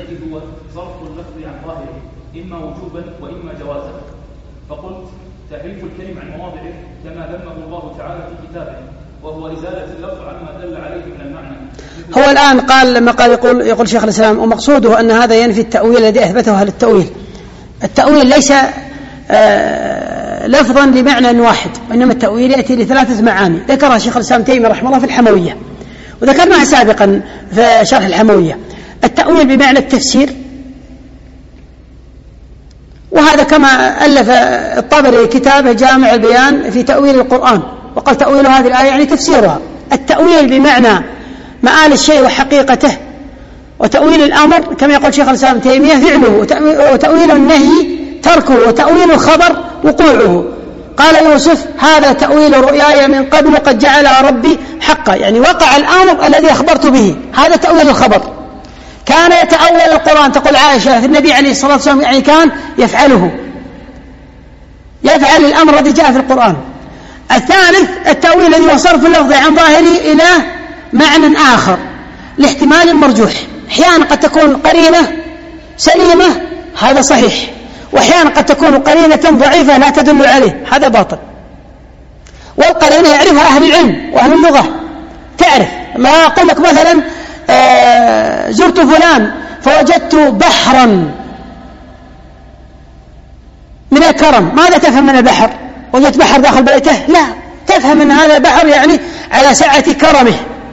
الذي هو صرف اللفظ عن ظاهره إما وجوبا وإما جوازا. فقلت تحريف الكلم عن مواضعه كما ذمه الله تعالى في كتابه، وهو إزالة اللفظ عما دل عليه من المعنى. هو الآن قال لما قال يقول شيخ الإسلام ومقصوده أن هذا ينفي التأويل الذي أثبته أهل التأويل. التأويل ليس لفظا لمعنى واحد، وإنما التأويل يأتي لثلاثة معاني ذكرها شيخ الإسلام تيمية رحمه الله في الحموية، وذكرناها سابقا في شرح الحموية. التأويل بمعنى التفسير، وهذا كما ألف الطبري كتابه جامع البيان في تأويل القرآن، وقال تأويل هذه الآية يعني تفسيرها. التأويل بمعنى مآل الشيء وحقيقته، وتأويل الأمر كما يقول شيخ الإسلام تيمية فعله، وتأويل النهي تركه، وتأويل الخبر وقوعه. قال يوسف هذا تأويل رؤياي من قبل قد جعلها ربي حقا، يعني وقع الأمر الذي أخبرت به، هذا تأويل الخبر. كان يتأول القرآن، تقول عائشة في النبي عليه الصلاة والسلام يعني كان يفعل الأمر الذي جاء في القرآن. الثالث التأويل الذي هو صرف اللفظ عن ظاهره إلى معنى آخر لاحتمال مرجوح. أحيانا قد تكون قرينة سليمة هذا صحيح، وأحيانا قد تكون قرينة ضعيفة لا تدل عليه هذا باطل. والقرينة يعرفها أهل العلم وأهل اللغة، تعرف ما أقول لك مثلا زرت فلان فوجدت بحرا من الكرم، ماذا تفهم من البحر؟ وجدت بحر داخل بيته؟ لا، تفهم أن هذا البحر يعني على سعة كرمه.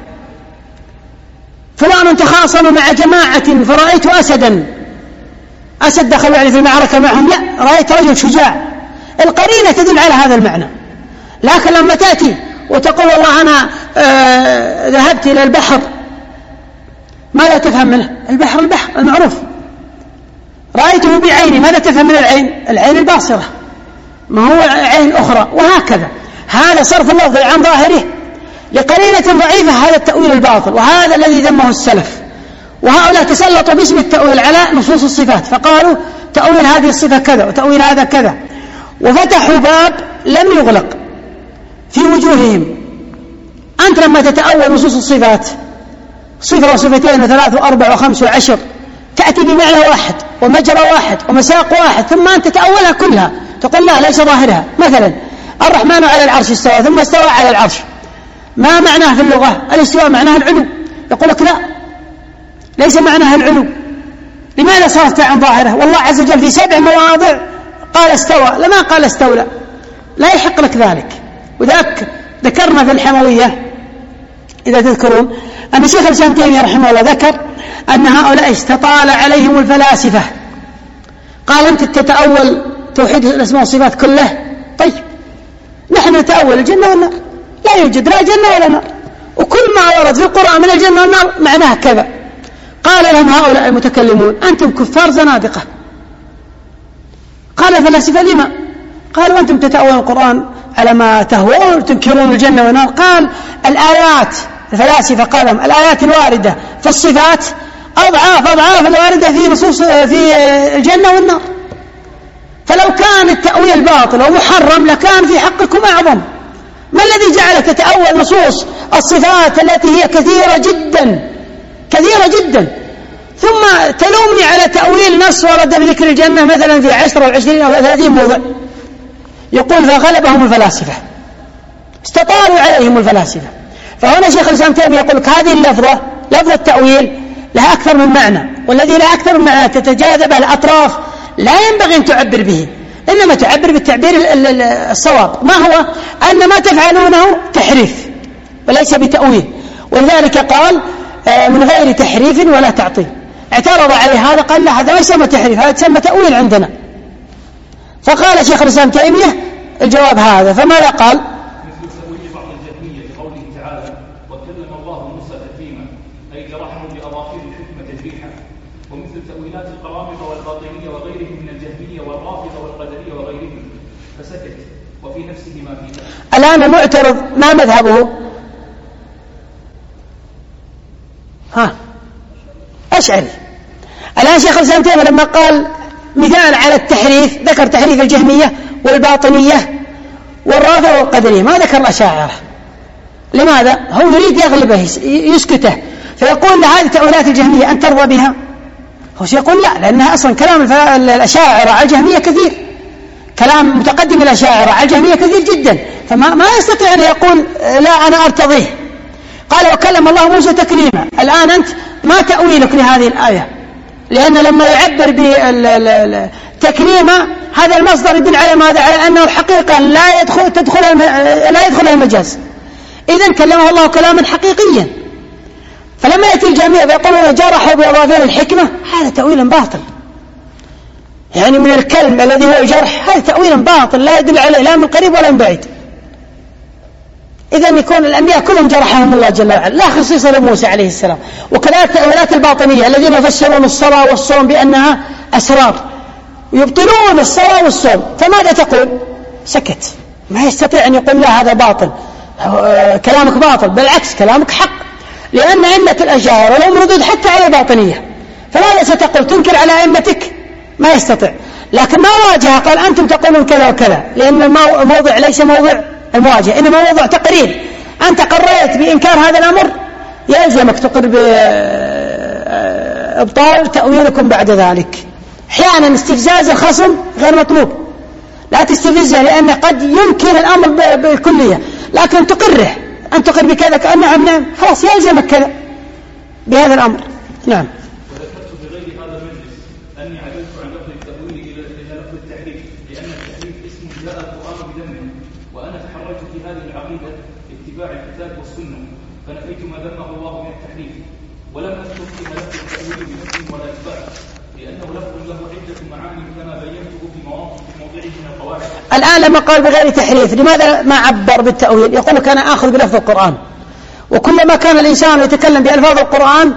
فلان تخاصم مع جماعة فرأيت أسد دخلوا يعني في المعركة معهم، لا، رأيت رجل شجاع. القرينة تدل على هذا المعنى. لكن لما تأتي وتقول والله أنا ذهبت إلى البحر، ماذا تفهم منه؟ البحر المعروف، رأيته بعيني، ماذا تفهم من العين؟ العين الباصرة، ما هو عين أخرى، وهكذا. هذا صرف اللفظ عن ظاهره لقرينة ضعيفة، هذا التأويل الباطل، وهذا الذي ذمه السلف. وهؤلاء تسلطوا باسم التأويل على نصوص الصفات، فقالوا تأويل هذه الصفة كذا وتأويل هذا كذا، وفتحوا باب لم يغلق في وجوههم. أنت لما تتأول نصوص الصفات صفة وصفتين وثلاث وأربع وخمس وعشر، تأتي بمعنى واحد ومجرى واحد ومساق واحد، ثم أنت تتأولها كلها، تقول لا ليس ظاهرها. مثلا الرحمن على العرش استوى، ثم استوى على العرش، ما معناه في اللغة؟ الاستواء معناه العلو، يقول لك لا، ليس معناها العلو. لماذا صارت عن ظاهره؟ والله عز وجل في 7 مواضع قال استوى، لما قال استولى، لا يحق لك ذلك. وذاك ذكرنا في الحموية إذا تذكرون أن شيخ الإسلام تيمية رحمه الله ذكر أن هؤلاء استطال عليهم الفلاسفة، قال أنت تتأول توحيد الأسماء والصفات كله، طيب نحن نتأول الجنة والنار، لا يوجد لا جنة ولا نار، وكل ما ورد في القرآن من الجنة والنار معناها كذا. قال لهم هؤلاء المتكلمون أنتم كفار زنادقة. قال الفلاسفة لما؟ قالوا أنتم تتأولون القرآن على ما تهوون وتنكرون الجنة والنار. قال الآيات، الفلاسفة قال لهم الآيات الواردة في الصفات أضعاف الواردة في نصوص في الجنة والنار، فلو كان التأويل باطل ومحرم لكان في حقكم أعظم. ما الذي جعلك تتأول نصوص الصفات التي هي كثيرة جدا ثم تلومني على تأويل نص ورد بذكر الجنة مثلا في 10 أو 20 أو 30 موضع؟ يقول فغلبهم الفلاسفة، استطالوا عليهم الفلاسفة. فهنا شيخ الإسلام تيمية يقول لك هذه اللفظة، لفظة التأويل، لها أكثر من معنى، والذي لها أكثر من معنى تتجاذب الأطراف، لا ينبغي أن تعبر به، إنما تعبر بالتعبير الصواب. ما هو؟ أن ما تفعلونه تحريف وليس بتأويل، ولذلك قال من غير تحريف ولا تعطيل. اعترض عليه هذا، قال لا، هذا ما يسمى تحريف، هذا يسمى تأويل عندنا. فقال شيخ الإسلام تيمية الجواب هذا، فماذا قال؟ مثل تأويل بعض الجهمية قوله تعالى وكلم الله موسى تكليما، أي جرحه بأظافر الحكمة تجريحا. ومثل تأويلات القرامطة والباطنية وغيرهم من الجهمية والرافضة والقدرية وغيرهم، فسكت وفي نفسه ما فيه. الآن المعترض ما مذهبه؟ أشعري. الآن شيخ الإسلام تيمية لما قال مثال على التحريف ذكر تحريف الجهمية والباطنية والرافضة والقدرية، ما ذكر الأشاعرة. لماذا؟ هو يريد يغلبه يسكته، فيقول لهذه تأويلات الجهمية أن ترضى بها؟ هو يقول لا، لأنها أصلا كلام الأشاعرة على الجهمية كثير، كلام متقدم الأشاعرة على الجهمية كثير جدا، فما يستطيع أن يقول لا أنا أرتضيه. قال وكلم الله موسى تكليما. الآن أنت ما تأويلك لهذه الآية؟ لأن لما يعبر بتكليما هذا المصدر يدل على ماذا؟ على أنه حقيقة لا يدخل المجاز. إذن كلمه الله كلاما حقيقيا. فلما يأتي الجميع ويقولون جرحوا بأظافر الحكمة، هذا تأويل باطل. يعني من الكلم الذي هو الجرح، هذا تأويل باطل لا يدل عليه لا من قريب ولا من بعيد. إذن يكون الأنبياء كلهم جرحهم الله جل وعلا، لا خصيص لموسى عليه السلام. وكذلك تأويلات الباطنية الذين يفسرون الصلاة والصوم بأنها أسرار، يبطلون الصلاة والصوم. فماذا تقول؟ سكت، ما يستطيع أن يقول لا هذا باطل، كلامك باطل، بالعكس كلامك حق، لأن أئمة الأشاعرة لهم ردود حتى على الباطنية. فماذا ستقول؟ تنكر على أئمتك؟ ما يستطيع. لكن ما واجه قال أنتم تقولون كذا وكذا، لأن الموضع ليس موضع المواجهة، إنما موضع تقرير. أنت قررت بإنكار هذا الأمر، يلزمك تقر بإبطال تأويلكم بعد ذلك. أحيانا استفزاز الخصم غير مطلوب، لا تستفزه، لأن قد يمكن الأمر بالكلية، لكن تقره، أن تقر بكذا كأنه نعم، خلاص يلزمك كذا بهذا الأمر. نعم. وذكرت بغير هذا المجلس أني عدلت عن لفظ التأويل إلى لفظ التحريف، لأن التحريف اسم جاء القرآن بدمه، وأنا تحريت في هذه العقيدة اتباع الكتاب والسنة، فنفيت ما ذمه الله من التحريف، ولم أذكر فيها لفظ التأويل بنفس ولا إثبات، لأنه لفظ له عدة معاني كما بينته في موضعه من القواعد. الآن لما قال بغير تحريف، لماذا ما عبر بالتأويل؟ يقول لك أنا آخذ بلفظ القرآن، وكلما كان الإنسان يتكلم بألفاظ القرآن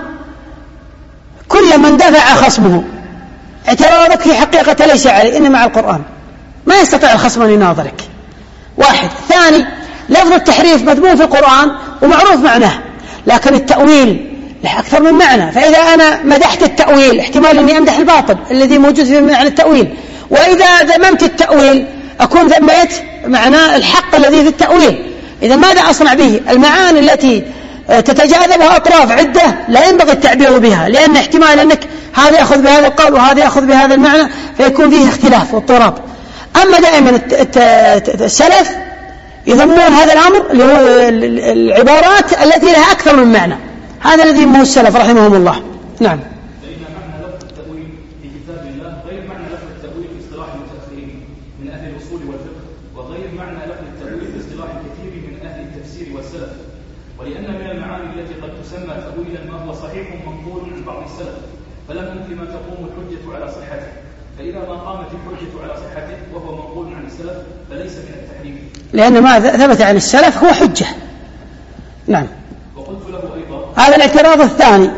كلما اندفع خصمه. اعتراضك في حقيقة ليس عليه، إنما على القرآن، ما يستطيع الخصم أن يناظرك. واحد. ثاني، لفظ التحريف مذموم في القرآن ومعروف معناه، لكن التأويل له أكثر من معنى. فإذا أنا مدحت التأويل احتمال أني أمدح الباطل الذي موجود في معنى التأويل، وإذا ذممت التأويل أكون ذميت معنى الحق الذي في التأويل. إذا ماذا أصنع به؟ المعاني التي تتجاذبها أطراف عدة لا ينبغي التعبير بها، لأن احتمال أنك هذا يأخذ بهذا القول وهذا يأخذ بهذا المعنى، فيكون فيه اختلاف واضطراب. أما دائما السلف يذمون هذا الأمر اللي هو العبارات التي لها أكثر من معنى، هذا الذي يهمه السلف رحمهم الله. نعم. فإن معنى لفظ التأويل في كتاب الله غير معنى لفظ التأويل في اصطلاح المتأخرين من أهل الأصول والفقه، وغير معنى لفظ التأويل في اصطلاح كثير من أهل التفسير والسلف. ولأن من المعاني التي قد تسمى تأويلا ما هو صحيح منقول عن بعض السلف، فلا يمكن ما تقوم الحجة على صحته، فإذا ما قامت الحجة على صحته وهو منقول عن السلف فليس من التحريف، لأن ما ثبت عن السلف هو حجة. نعم. وقلت له أيضا هذا الاعتراض الثاني.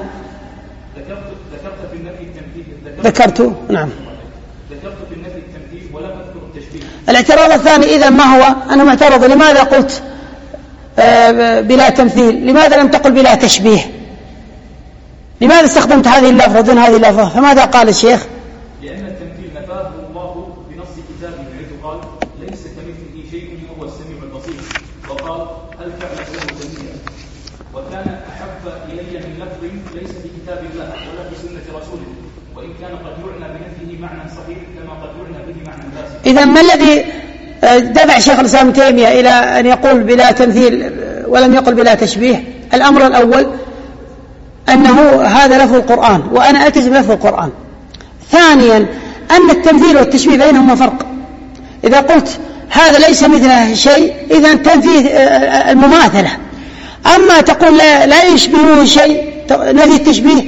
ذكرت في النفي التمثيل. نعم. ذكرت في النفي التمثيل ولم أذكر التشبيه. الاعتراض الثاني إذا ما هو؟ أنا معترض، لماذا قلت بلا تمثيل؟ لماذا لم تقل بلا تشبيه؟ لماذا استخدمت هذه اللفظة دون هذه اللفظة؟ فماذا قال الشيخ؟ لأن التمثيل نفاه الله بنص كتابه، حيث قال ليس كمثله شيء وهو السميع البصير، وقال هل تعلم له سميا. وكان أحب إلي من لفظ ليس في كتاب الله ولا في سنة رسوله، وإن كان قد يعنى بنفيه معنى صحيح كما قد يعنى به معنى فاسد. إذا ما الذي دفع شيخ الإسلام ابن تيمية إلى أن يقول بلا تمثيل ولم يقل بلا تشبيه؟ الأمر الأول أنه هذا لفظ القرآن وأنا ألتزم لفظ القرآن. ثانيا أن التمثيل والتشبيه بينهما فرق. إذا قلت هذا ليس مثله شيء، إذا تنفي المماثلة. أما تقول لا يشبهه شيء، نفي التشبيه.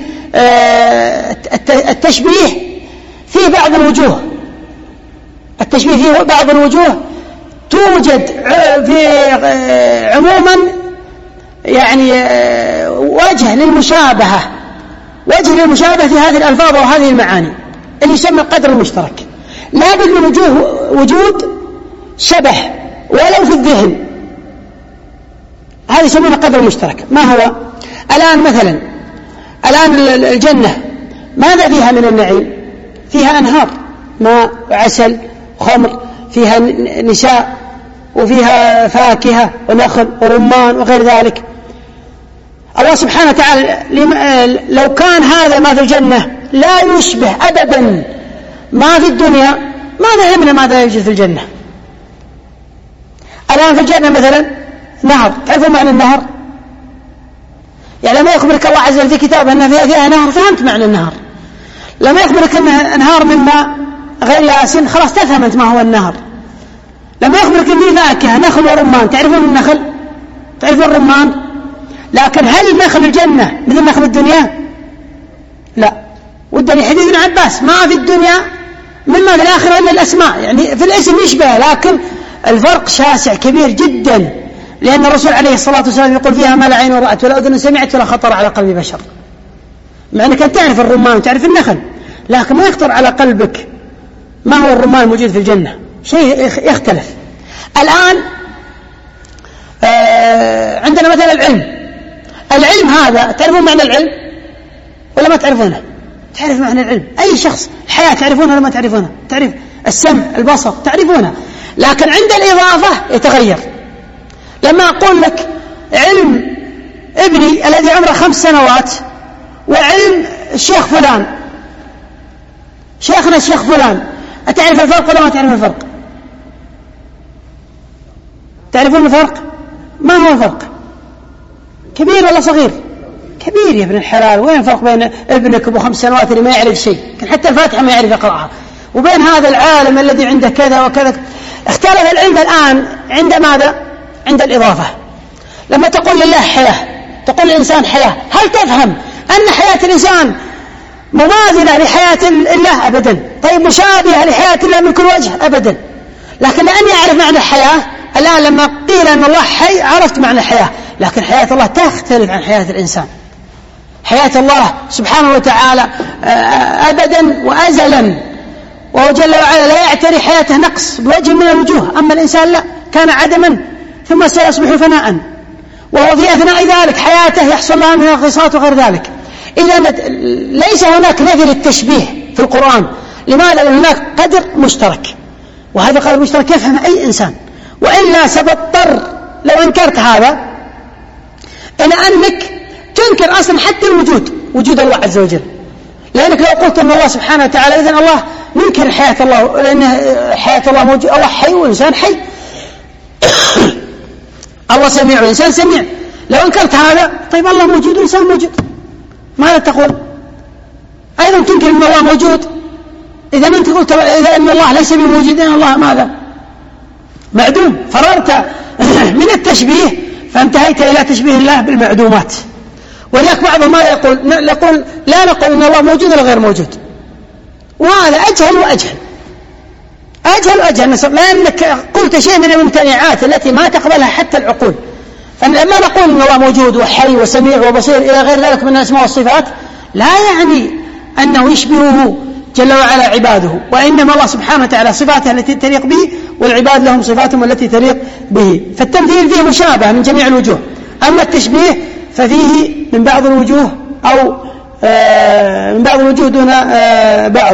التشبيه فيه بعض الوجوه، التشبيه فيه بعض الوجوه توجد في عموما، يعني وجه للمشابهة في هذه الألفاظ وهذه المعاني اللي يسمى القدر المشترك. لا بد من وجود شبه ولو في الذهن، هذا يسمى القدر المشترك. ما هو؟ الآن مثلا الجنة ماذا فيها من النعيم؟ فيها أنهار ماء وعسل وخمر، فيها نساء، وفيها فاكهة ونخل ورمان وغير ذلك. الله سبحانه وتعالى لو كان هذا ما في الجنة لا يشبه أبدا ما في الدنيا، ماذا يهمنا ماذا يوجد في الجنة؟ الآن في الجنة مثلا نهر، تعرفون معنى النهر؟ يعني لما يخبرك الله عز وجل في كتابه أن فيها نهر فهمت معنى النهر. لما يخبرك أنه أنهار من ماء غير ياسين خلاص تفهم أنت ما هو النهر. لما يخبرك أن فيه فاكهة نخل ورمان، تعرفون النخل؟ تعرفون الرمان؟ لكن هل نخل الجنة مثل نخل الدنيا؟ لا. والدليل حديث ابن عباس ما في الدنيا مما في الآخرة إلا الأسماء، يعني في الاسم يشبه لكن الفرق شاسع كبير جدا، لأن الرسول عليه الصلاة والسلام يقول فيها ما لا عين رأت ولا أذن سمعت ولا خطر على قلب بشر. مع أنك أنت تعرف الرمان وتعرف النخل، لكن ما يخطر على قلبك ما هو الرمان الموجود في الجنة، شيء يختلف. الآن عندنا مثلا العلم هذا تعرفون معنى العلم ولا ما تعرفونه؟ تعرف معنى العلم. أي شخص الحياة تعرفونها ولا ما تعرفونها؟ تعرف السمع البصر تعرفونها، لكن عند الإضافة يتغير. لما أقول لك علم ابني الذي عمره 5 سنوات وعلم الشيخ فلان، شيخنا الشيخ فلان، أتعرف الفرق ولا ما تعرف الفرق؟ تعرفون الفرق؟ ما هو الفرق؟ كبير ولا صغير؟ كبير يا ابن الحلال. وين الفرق بين ابنك ابو 5 سنوات اللي ما يعرف شيء حتى الفاتحة ما يعرف يقرأها، وبين هذا العالم الذي عنده كذا وكذا؟ اختلف العلم الآن عند ماذا؟ عند الإضافة. لما تقول لله حياة، تقول الإنسان حياة، هل تفهم أن حياة الإنسان مماثلة لحياة الله؟ أبدا. طيب مشابهة لحياة الله من كل وجه؟ أبدا. لكن لأني أعرف معنى الحياة الآن لما قيل أن الله حي عرفت معنى الحياة، لكن حياة الله تختلف عن حياة الإنسان. حياة الله سبحانه وتعالى أبدا وأزلا، وهو جل وعلا لا يعتري حياته نقص بوجه من الوجوه. أما الإنسان لا، كان عدما ثم سيصبح فناء، وهو في أثناء ذلك حياته يحصل لها من الغصات وغير ذلك. إذا ليس هناك نفي للتشبيه في القرآن. لماذا؟ لأن هناك قدر مشترك، وهذا قدر مشترك يفهم أي إنسان، وإلا ستضطر لو أنكرت هذا إلى أنك تنكر أصلا حتى وجود الله عز وجل. لأنك لو قلت أن الله سبحانه وتعالى إذن الله ننكر حياة الله، لأن حياة الله موجود، الله حي وإنسان حي الله سميع وإنسان سميع. لو أنكرت هذا طيب الله موجود وإنسان موجود، ماذا تقول؟ أيضا تنكر أن الله موجود. إذا أنت قلت إذا أن الله ليس بموجود أن الله ماذا؟ معدوم. فررت من التشبيه فانتهيت إلى تشبيه الله بالمعدومات. ولذلك بعضهم ما يقول لا نقول أن الله موجود ولا غير موجود، وهذا أجهل وأجهل، لأنك قلت شيء من الممتنعات التي ما تقبلها حتى العقول. فلما نقول أن الله موجود وحي وسميع وبصير إلى غير ذلك من الأسماء والصفات لا يعني أنه يشبهه جل وعلا عباده، وإنما الله سبحانه وتعالى صفاته التي تليق به، والعباد لهم صفاتهم التي تليق به. فالتمثيل فيه مشابهة من جميع الوجوه، أما التشبيه ففيه من بعض الوجوه أو من بعض الوجوه دون بعض.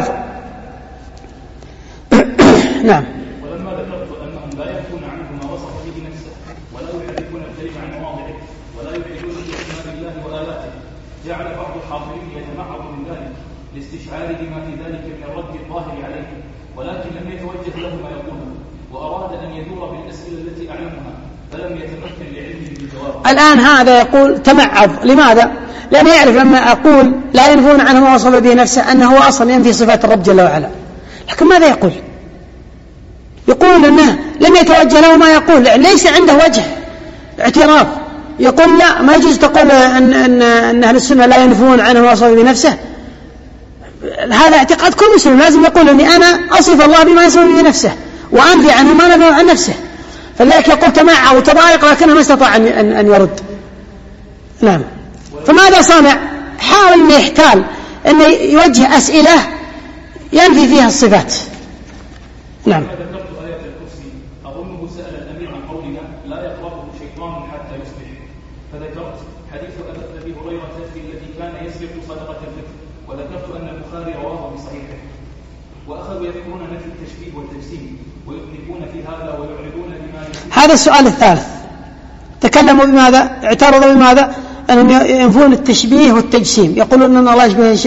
نعم. ولما ذكرت أنهم لا ينفون عنه ما وصف به نفسه ولا يحرفون الكلم عن مواضعه ولا يلحدون في أسماء الله وآياته، جعل بعض الحاضرين يتمعظ من ذلك لاستشعار بما في ذلك من الرد الظاهر عليه، ولكن لم يتوجه له ما يقوله، وأراد أن يدور بالأسئلة التي أعلمها فلم يتمكن لعلمه بالجواب. الآن هذا يقول تمعظ، لماذا؟ لأنه يعرف لما أقول لا ينفون عنه ما وصف به نفسه أنه أصلا ينفي صفات الرب جل وعلا، لكن ماذا يقول؟ يقول أنه لم يتوجه له ما يقول، لأن ليس عنده وجه اعتراف. يقول لا، ما يجوز تقول أن أهل السنة لا ينفون عنه ما وصف به نفسه. هذا اعتقاد كل مسلم، لازم يقول أني أنا أصف الله بما يصف به نفسه وأنفي عنه ما نفى عن نفسه. فلذلك يقول تمعظ وتضايق لكنه ما استطاع أن يرد. نعم. فماذا صنع؟ حاول أن يحتال أن يوجه أسئلة ينفي فيها الصفات. نعم. ذكرت آية الكرسي أظنه سأل الأمير عن قولنا لا يقربه شيطان حتى يصبح، فذكرت حديث أبي هريرة الذي كان يسبق صدقة الفطر، وذكرت أن البخاري رواه بصحيحه. وأخذوا يذكرون نفي التشبيه والتجسيم ويطلقون في هذا ويعرضون بما هذا السؤال الثالث. تكلموا بماذا؟ اعترضوا بماذا؟ أنهم ينفون التشبيه والتجسيم، يقولون أن الله يشبه شيء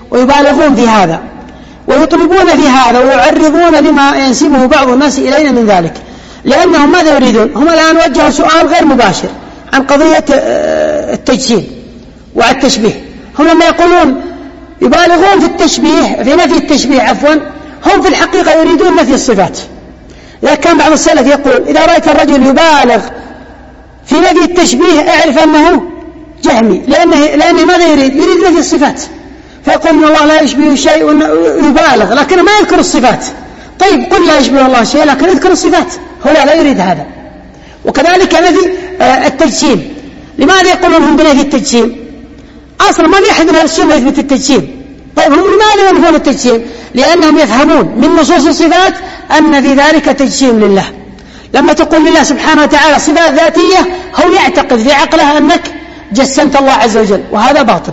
ويبالغون في هذا ويطلبون في هذا ويعرضون لما ينسبه بعض الناس إلينا من ذلك، لأنهم ماذا يريدون؟ هم الآن وجهوا سؤال غير مباشر عن قضية التجسيم والتشبيه. هم لما يقولون يبالغون في التشبيه، في نفي التشبيه عفوا، هم في الحقيقة يريدون نفي الصفات. إذا كان بعض السلف يقول إذا رأيت الرجل يبالغ في نفي التشبيه اعرف أنه جهمي، لأنه ماذا يريد نفي الصفات، فيقول إن الله لا يشبه شيء ويبالغ لكن ما يذكر الصفات. طيب قل لا يشبه الله شيء لكن يذكر الصفات، هو لا يريد هذا. وكذلك نفي التجسيم، لماذا يقولون هم بنفي التجسيم؟ أصلا ما في أحد من السنة يثبت التجسيم. طيب هم لماذا ينفون التجسيم؟ لأنهم يفهمون من نصوص الصفات أن في ذلك تجسيم لله. لما تقول لله سبحانه وتعالى صفات ذاتية هو يعتقد في عقله أنك جسمت الله عز وجل، وهذا باطل.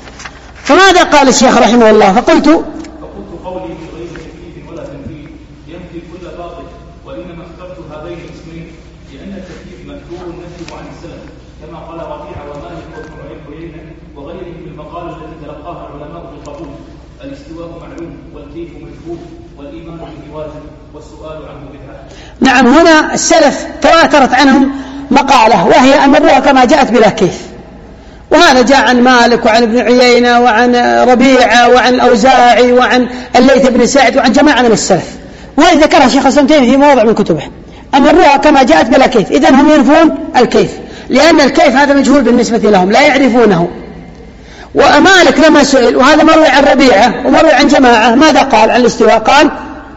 فماذا قال الشيخ رحمه الله؟ فقلت قولي بغير تكييف ولا تنفيذ ينفي كل باطل، وإنما اخترت هذين الاسمين لأن التكييف مذكور نفيه عن السلف كما قال ربيعة ومالك وابن عيينة وغيرهم في المقال التي تلقاها العلماء بالقبول: الاستواء معلوم والكيف مجهول والإيمان به واجب والسؤال عنه بدعة. نعم، هنا السلف تواترت عنهم مقالة وهي أمرها كما جاءت بلا كيف، وهذا جاء عن مالك وعن ابن عيينة وعن ربيعة وعن الأوزاعي وعن الليث بن سعد وعن جماعة من السلف، وهذا ذكرها شيخ الإسلام في مواضع من كتبه، أمرها كما جاءت بلا كيف. إذن هم ينفون الكيف لأن الكيف هذا مجهول بالنسبة لهم لا يعرفونه. ومالك لما سئل، وهذا مروي عن ربيعة ومروي عن جماعة، ماذا قال عن الاستواء؟ قال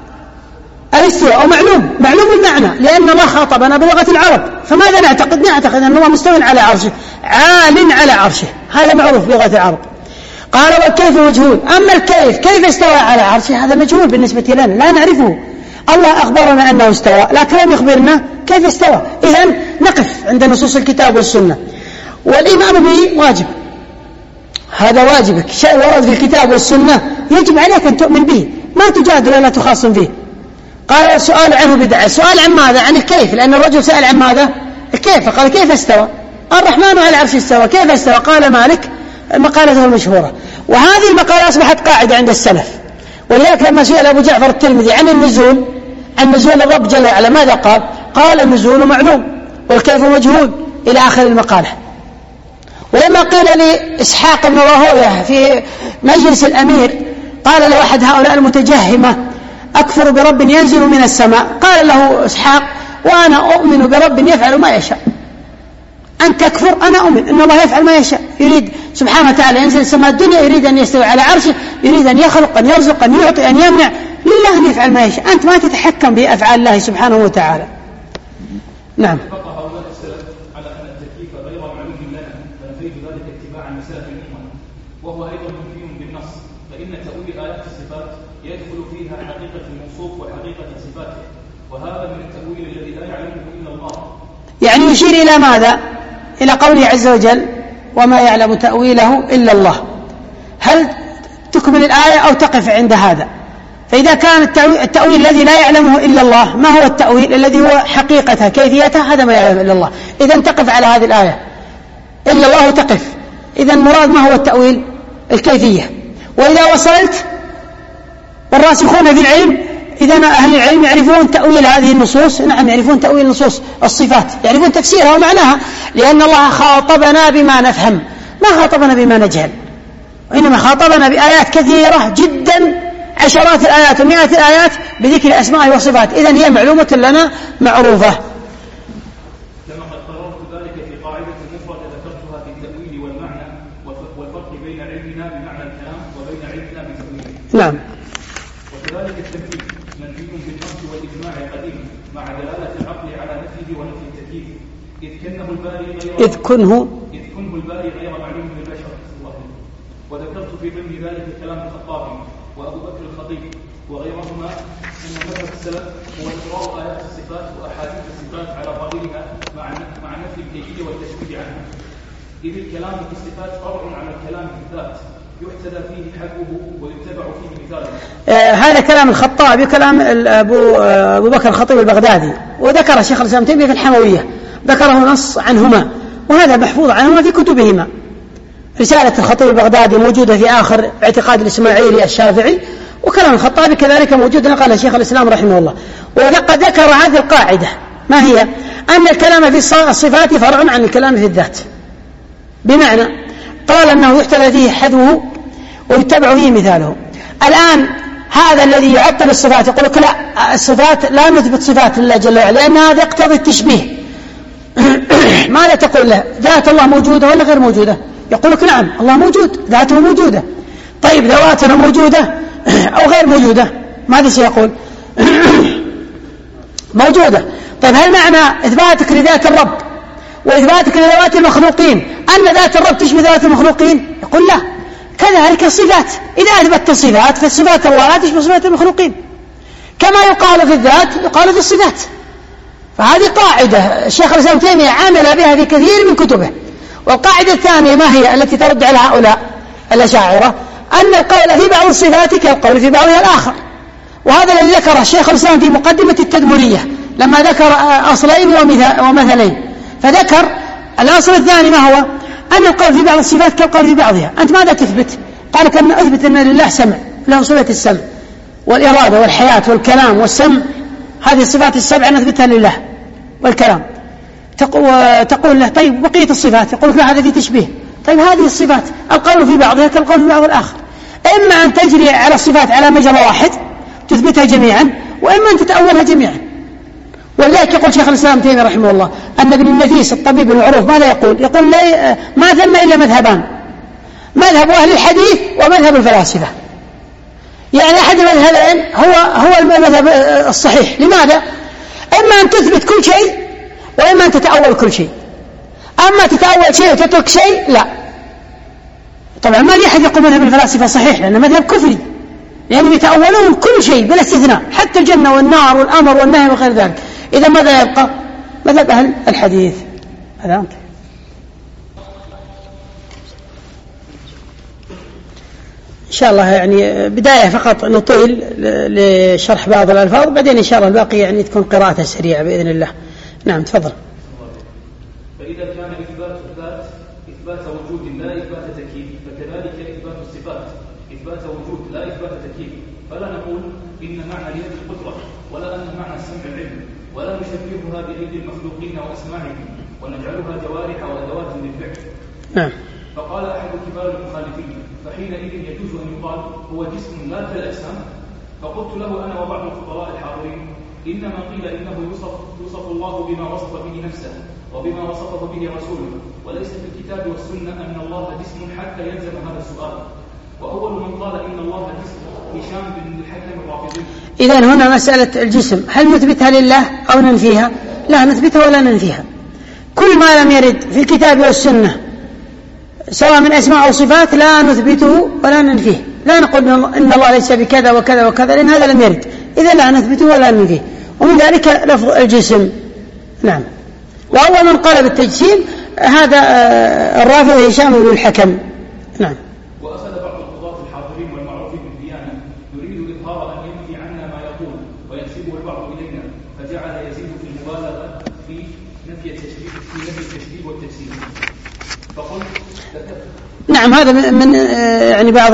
الاستواء معلوم المعنى، لأن الله خاطبنا بلغة العرب، فماذا نعتقد أنه مستوى على عرشه عال على عرشه، هذا معروف بلغة العرب. قال والكيف مجهول، أما الكيف كيف استوى على عرشه هذا مجهول بالنسبة لنا لا نعرفه. الله أخبرنا أنه استوى لكن لم يخبرنا كيف استوى. إذن نقف عند نصوص الكتاب والسنة، والإيمان به واجب، هذا واجبك، شيء ورد في الكتاب والسنة يجب عليك أن تؤمن به، ما تجادل ولا تخاصم فيه. قال السؤال عنه بدعة، السؤال عن ماذا؟ عن الكيف، لأن الرجل سأل عن ماذا؟ الكيف، فقال كيف استوى؟ الرحمن على العرش استوى، كيف استوى؟ قال مالك مقالته المشهورة، وهذه المقالة أصبحت قاعدة عند السلف. ولذلك لما سئل أبو جعفر الترمذي عن النزول، عن نزول الرب جل وعلا، ماذا قال؟ قال النزول معلوم والكيف مجهول إلى آخر المقالة. ولما قيل لإسحاق بن راهويه في مجلس الأمير، قال له أحد هؤلاء المتجهمة أكفر برب ينزل من السماء، قال له إسحاق وأنا أؤمن برب يفعل ما يشاء. أن تكفر أنا أؤمن أن الله يفعل ما يشاء، يريد سبحانه وتعالى ينزل السماء الدنيا، يريد أن يستوي على عرشه، يريد أن يخلق، أن يرزق، أن يعطي، أن يمنع، لله أن يفعل ما يشاء، أنت ما تتحكم بأفعال الله سبحانه وتعالى. نعم. هؤلاء السلف على أن التكييف غير معلوم لنا، فنفيد ذلك اتباعا لسلف الأمة، وهو أيضا منفي بالنص، فإن تأويل آيات الصفات يدخل فيها حقيقة الموصوف وحقيقة صفاته، وهذا من التأويل الذي لا يعلمه إلا الله. يعني يشير إلى ماذا؟ إلى قوله عز وجل وما يعلم تأويله إلا الله. هل تكمل الآية أو تقف عند هذا؟ فإذا كان التأويل الذي لا يعلمه إلا الله، ما هو التأويل الذي هو حقيقتها كيفيتها؟ هذا ما يعلم إلا الله. إذن تقف على هذه الآية إلا الله تقف. إذن مراد ما هو التأويل؟ الكيفية. وإذا وصلت والراسخون في العلم، إذن أهل العلم يعرفون تأويل هذه النصوص، نعم يعرفون تأويل نصوص الصفات، يعرفون تفسيرها ومعناها، لأن الله خاطبنا بما نفهم، ما خاطبنا بما نجهل، وإنما خاطبنا بآيات كثيرة جدا، عشرات الآيات ومئات الآيات بذكر أسماء وصفات، إذن هي معلومة لنا معروفة. كما قد قررت ذلك في قاعدة مفردة ذكرتها في التأويل والمعنى والفرق بين علمنا بمعنى الكلام وبين علمنا بتأويله. نعم. وكذلك التنفيذ منفي بالنص والإجماع القديم مع دلالة العقل على نفيه ونفي التكييف، إذ كنه الباري غير معلوم للبشر. وذكرت في ضمن ذلك كلام الخطابي وأبو بكر الخطيب وغيرهما أن مذهب السلف هو إقرار آيات الصفات وأحاديث الصفات على ظاهرها مع نفي الكيفية والتشبيه عنها، إذ الكلام في الصفات فرع على الكلام في الذات يحتذى فيه حقه ويتبع فيه مثاله. هذا كلام الخطابي، كلام أبو بكر الخطيب البغدادي، وذكر الشيخ الإسلام تيمية في الحموية، ذكره نص عنهما، وهذا محفوظ عنهما في كتبهما. رسالة الخطيب البغدادي موجودة في آخر اعتقاد الإسماعيلي الشافعي، وكلام الخطابي كذلك موجود نقل شيخ الإسلام رحمه الله. وقد ذكر هذه القاعدة، ما هي؟ أن الكلام في الصفات فرع عن الكلام في الذات، بمعنى قال أنه يحتمل فيه حذوه ويتبع فيه مثاله. الآن هذا الذي يعطل الصفات يقول لك لا، الصفات لا نثبت صفات لله جل وعلا لأن هذا يقتضي التشبيه. ماذا تقول له؟ ذات الله موجودة ولا غير موجودة؟ يقول لك نعم الله موجود، ذاته موجودة. طيب ذواتنا موجودة أو غير موجودة؟ ماذا سيقول؟ موجودة. طيب هل معنى إثباتك لذات الرب وإثباتك لذوات المخلوقين أن ذات الرب تشبه ذات المخلوقين؟ يقول لا. كذلك الصفات، إذا أثبتت الصفات فالصفات الله لا تشبه صفات المخلوقين، كما يقال في الذات يقال في الصفات. فهذه قاعدة الشيخ الإسلام ابن تيمية عمل بها في كثير من كتبه. والقاعدة الثانية ما هي التي ترد على هؤلاء الأشاعرة؟ أن القول في بعض الصفات كالقول في بعضها الآخر. وهذا الذي ذكره الشيخ الإسلام في مقدمة التدمرية لما ذكر أصلين ومثلين، فذكر الأصل الثاني ما هو؟ أن القول في بعض الصفات كالقول في بعضها. أنت ماذا تثبت؟ قال كأن أثبت أن لله سمع، له صفة السمع والإرادة والحياة والكلام والسمع، هذه الصفات السبعة نثبتها لله والكلام. تقول له طيب بقية الصفات، يقول لا هذا في تشبيه. طيب هذه الصفات القول في بعضها كالقول في بعض الآخر. إما أن تجري على الصفات على مجرى واحد تثبتها جميعا، وإما أن تتأولها جميعا. ولذلك يقول شيخ الإسلام تيمية رحمه الله أن ابن النفيس الطبيب المعروف ماذا يقول؟ يقول ما ثم إلا مذهبان، مذهب أهل الحديث ومذهب الفلاسفة. يعني أحد المذهبين هو المذهب الصحيح. لماذا؟ إما أن تثبت كل شيء وإما أن تتأول كل شيء. أما تتأول شيء وتترك شيء لا. طبعا ما لي أحد يقول مذهب الفلاسفة صحيح لأنه مذهب كفري، لأنهم يتأولون كل شيء بلا استثناء، حتى الجنة والنار والأمر والنهي وغير ذلك. إذا ماذا يبقى؟ مذهب أهل الحديث. هذا أنت إن شاء الله يعني بداية فقط نطيل لشرح بعض الألفاظ، بعدين إن شاء الله الباقي يعني تكون قراءة سريعة بإذن الله. نعم تفضل. فإذا كان إثبات الذات إثبات وجود لا إثبات تكييف، فكذلك إثبات الصفات إثبات وجود لا إثبات تكييف. فلا نقول إن معنى اليد القدرة، ولا أن معنى السمع العلم، ولا نشبهها بأيدي المخلوقين وأسماعهم ونجعلها جوارح وأدوات للفعل. نعم. فقال أحد كبار المخالفين فحينئذ يجوز أن يقال هو جسم لا كالأجسام. فقلت له أنا وبعض الخبراء الحاضرين إنما قيل إنه يوصف الله بما وصف به نفسه وبما وصفه به رسوله، وليس في الكتاب والسنة أن الله جسم حتى يلزم هذا السؤال. وأول من قال إن الله جسم هشام بن الحكم الرافضي. إذن هنا مسألة الجسم هل نثبتها لله أو ننفيها؟ لا نثبتها ولا ننفيها. كل ما لم يرد في الكتاب والسنة سواء من أسماء أو صفات لا نثبته ولا ننفيه. لا نقول إن الله ليس بكذا وكذا وكذا لأن هذا لم يرد، إذا لا نثبته ولا ننفيه. ومن ذلك لفظ الجسم. نعم. وأول من قال بالتجسيم هذا الرافضي هشام بن الحكم. نعم. وأخذ بعض القضاة الحاضرين والمعروفين بالديانة يريد إظهار أن ينفي عنا ما يقول وينسبه البعض إلينا، فجعل يزيد في المبالغة في نفي التشبيه والتجسيم. فقلت نعم هذا من يعني بعض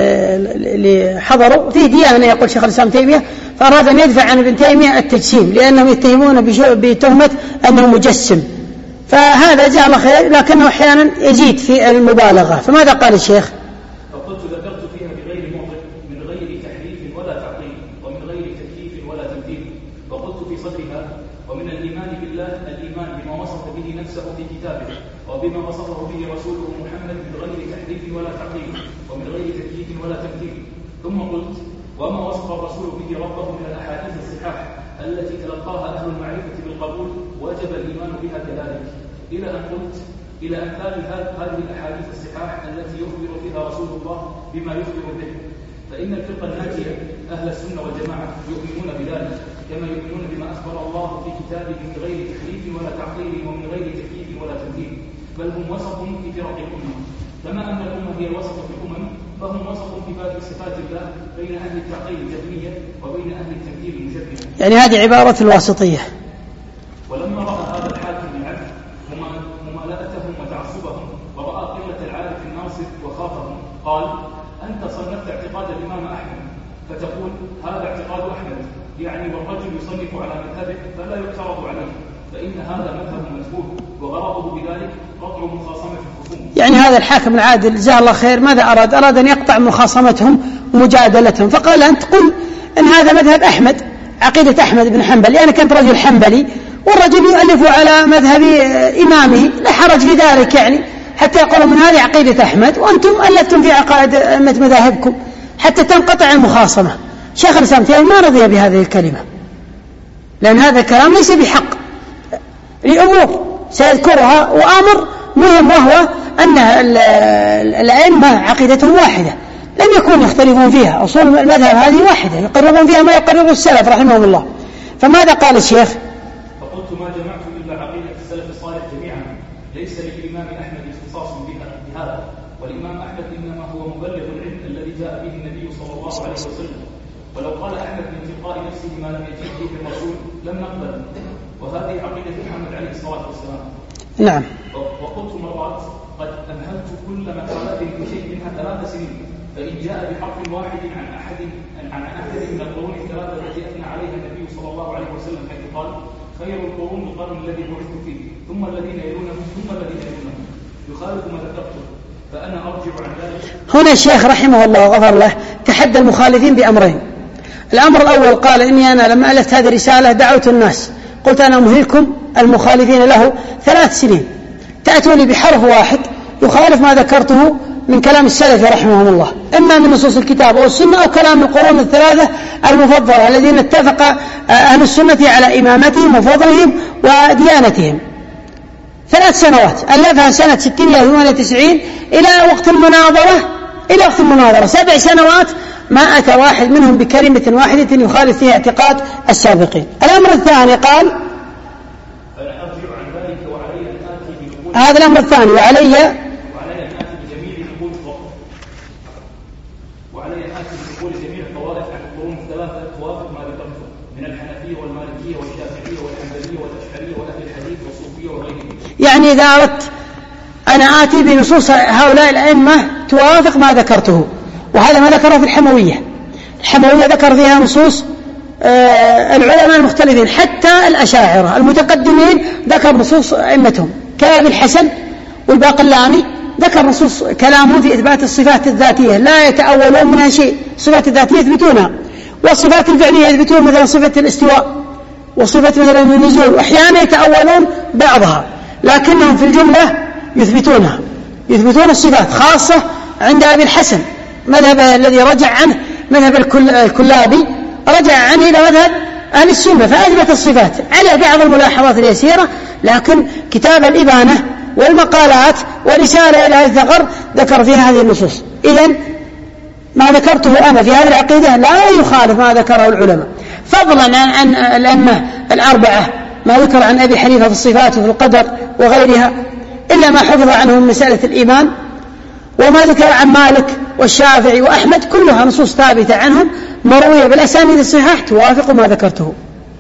اللي حضروا في ديانة يقول شيخ الإسلام تيمية، فأراد أن يدفع عن ابن تيمية التجسيم لأنهم يتهمون بتهمة أنه مجسم، فهذا جاء الله خير لكنه أحيانا يزيد في المبالغة. فماذا قال الشيخ؟ فقلت ذكرت فيها بغير موضع من غير تحريف ولا تعطيل ومن غير تكييف ولا تمثيل. وقلت في صدرها ومن الإيمان بالله الإيمان بما وصف به نفسه في كتابه وبما وصفه به رسوله محمد من غير تحريف ولا تعطيل ومن غير تكييف ولا تمثيل. ثم قلت وما وصف الرسول به ربه من الأحاديث الصحاح التي تلقاها أهل المعرفة بالقبول وجب الإيمان بها كذلك، إلى أن قلت إلى أمثال هذه الأحاديث الصحاح التي يخبر فيها رسول الله بما يخبر به. فإن الفرقة الناجية أهل السنة والجماعة يؤمنون بذلك كما يؤمنون بما أخبر الله في كتابه من غير تحريف ولا تعطيل ومن غير تكييف ولا تمثيل، بل هم وسط في فرق الأمة. كما أن الأمة هي الوسط في الأمم، فهم وسط في باب صفات الله بين أهل التعطيل الجهمية وبين أهل التمثيل المشبهة. يعني هذه عبارة الواسطية. ولما رأى هذا الحاكم العدل ممالأتهم وتعصبهم ورأى قلة العارف الناصح يقول هذا اعتقاد أحمد يعني والرجل يصنف على مذهبه فلا يعترض عليه، فإن هذا مذهب مذهول وغرضه بذلك قطع مخاصمة الخصوم. يعني هذا الحاكم العادل جزاه الله خير ماذا أراد؟ أراد أن يقطع مخاصمتهم ومجادلتهم، فقال أنت قل أن هذا مذهب أحمد، عقيدة أحمد بن حنبل، لأنك كنت رجل حنبلي والرجل يؤلف على مذهب إمامه، لا حرج في ذلك، يعني حتى يقولوا من هذه عقيدة أحمد وأنتم ألفتم في عقائد مذاهبكم حتى تنقطع المخاصمة. شيخ الإسلام تيمية ما رضي بهذه الكلمة، لأن هذا الكلام ليس بحق لأمور سيذكرها، وأمر مهم وهو أن الأئمة عقيدتهم واحدة لم يكونوا يختلفون فيها، أصول المذهب هذه واحدة يقررون فيها ما يقرره السلف رحمهم الله. فماذا قال الشيخ؟ فقلت ما جمعت إلا عقيدة السلف الصالح جميعا، ليس للإمام أحمد اختصاص بهذا، والإمام أحمد إنما هو مبلغ العلم الذي جاء به النبي صلى الله عليه وسلم، ولو قال أحمد من تلقاء نفسه ما لم يجيء به الرسول لم نقبل، وهذه عقيدة محمد عليه الصلاة والسلام. نعم. وقلت مرات قد أمهلت كل مقالات في شيء منها 3 سنين، فإن جاء بحرف واحد عن أحد من القرون الثلاثة التي أثنى عليها النبي صلى الله عليه وسلم حيث قال خير القرون القرن الذي بعثت فيه ثم الذين يلونهم ثم الذين يلونهم يخالف ما ذكرته فأنا أرجع عن ذلك. هنا الشيخ رحمه الله وغفر له تحدى المخالفين بأمرين. الأمر الأول قال إني أنا لما ألفت هذه الرسالة دعوت الناس قلت أنا أمهلكم المخالفين له 3 سنين تأتوني بحرف واحد يخالف ما ذكرته من كلام السلف رحمهم الله، إما من نصوص الكتاب أو السنة أو كلام القرون الثلاثة المفضلة الذين اتفق أهل السنة على إمامتهم وفضلهم وديانتهم. 3 سنوات ألفها سنة 60 إلى 98 إلى وقت المناظرة 7 سنوات ما أتى واحد منهم بكلمة واحدة يخالف فيها اعتقاد السابقين. الأمر الثاني قال هذا الأمر الثاني وعلي أن آتي بقول جميع الطوائف عن القرون الثلاثة توافق ما ذكرته من الحنفية والمالكية والشافعية والحنبلية والأشعرية وأهل الحديث والصوفية وغيرهم. يعني إذا أردت أنا آتي بنصوص هؤلاء الأئمة توافق ما ذكرته، وهذا ما ذكره في الحموية ذكر فيها نصوص العلماء المختلفين حتى الأشاعرة المتقدمين ذكر نصوص أئمتهم كأبي الحسن والباقلاني ذكر نصوص كلامه في إثبات الصفات الذاتية لا يتأولون منها شيء، الصفات الذاتية يثبتونها، والصفات الفعلية يثبتون مثلا صفة الاستواء وصفة مثلا النزول، وأحيانا يتأولون بعضها لكنهم في الجملة يثبتون الصفات، خاصة عند أبي الحسن مذهبه الذي رجع عنه مذهب الكلابي رجع عنه إلى مذهب أهل السنة فأثبت الصفات على بعض الملاحظات اليسيرة، لكن كتاب الإبانة والمقالات ورسالة إلى الثغر ذكر فيها هذه النصوص. إذن ما ذكرته أنا في هذه العقيدة لا يخالف ما ذكره العلماء، فضلا عن الأئمة الأربعة ما ذكر عن أبي حنيفة في الصفات وفي القدر وغيرها، إلا ما حفظ عنهم مسألة الإيمان، وما ذكر عن مالك والشافعي وأحمد كلها نصوص ثابتة عنهم مروية بالأسانيد الصحاح توافق ما ذكرته.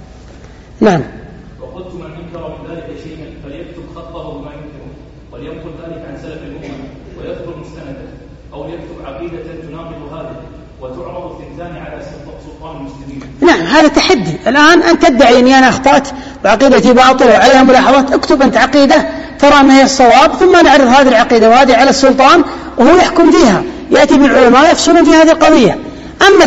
نعم. وقلت من أنكر من ذلك شيئا فليكتب خطه بما ينكره ولينقل ذلك عن سلف الأمة ويذكر مستنده، أو ليكتب عقيدة تناقض هذه وتعرض الثنتان على سلطان المسلمين. نعم هذا تحدي الآن أن تدعي أني أنا أخطأت وعقيدتي باطلة وعليها ملاحظات، اكتب أنت عقيدة ترى أنها هي الصواب ثم نعرض هذه العقيدة وهذه على السلطان وهو يحكم فيها، يأتي بالعلماء يفصلون في هذه القضية. أما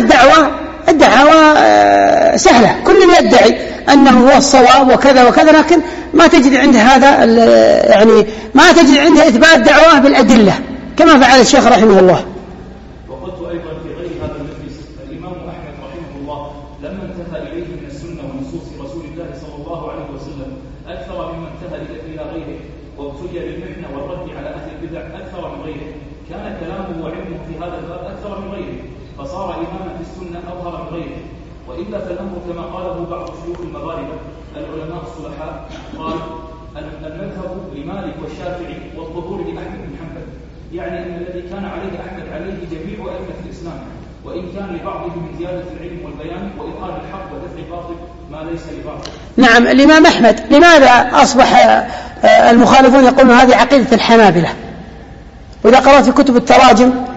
الدعوة سهلة، كل يدعي أنه هو الصواب وكذا وكذا، لكن ما تجد عنده هذا يعني ما تجد عنده إثبات دعوة بالأدلة كما فعل الشيخ رحمه الله. وقلت أيضا في غير هذا المجلس الإمام أحمد رحمه الله لما انتهى إليه من السنة ونصوص رسول الله صلى الله عليه وسلم أكثر مما انتهى إلى غيره، وابتلي بالمحنة والرد على أهل البدع أكثر من غيره، كان كلامه وعلمه في هذا الباب أكثر من غيره، فصار إماما في السنة أظهر من غيره. وإلا فالأمر كما قاله بعض شيوخ المغاربة العلماء الصلحاء قال المذهب لمالك والشافعي والظهور لأحمد بن حنبل، يعني أن الذي كان عليه أحمد عليه جميع أئمة الإسلام، وإن كان لبعضهم من زيادة العلم والبيان وإظهار الحق ودفع الباطل ما ليس لبعض. نعم الإمام أحمد لماذا أصبح المخالفون يقولون هذه عقيدة الحنابلة؟ وإذا قرأت في كتب التراجم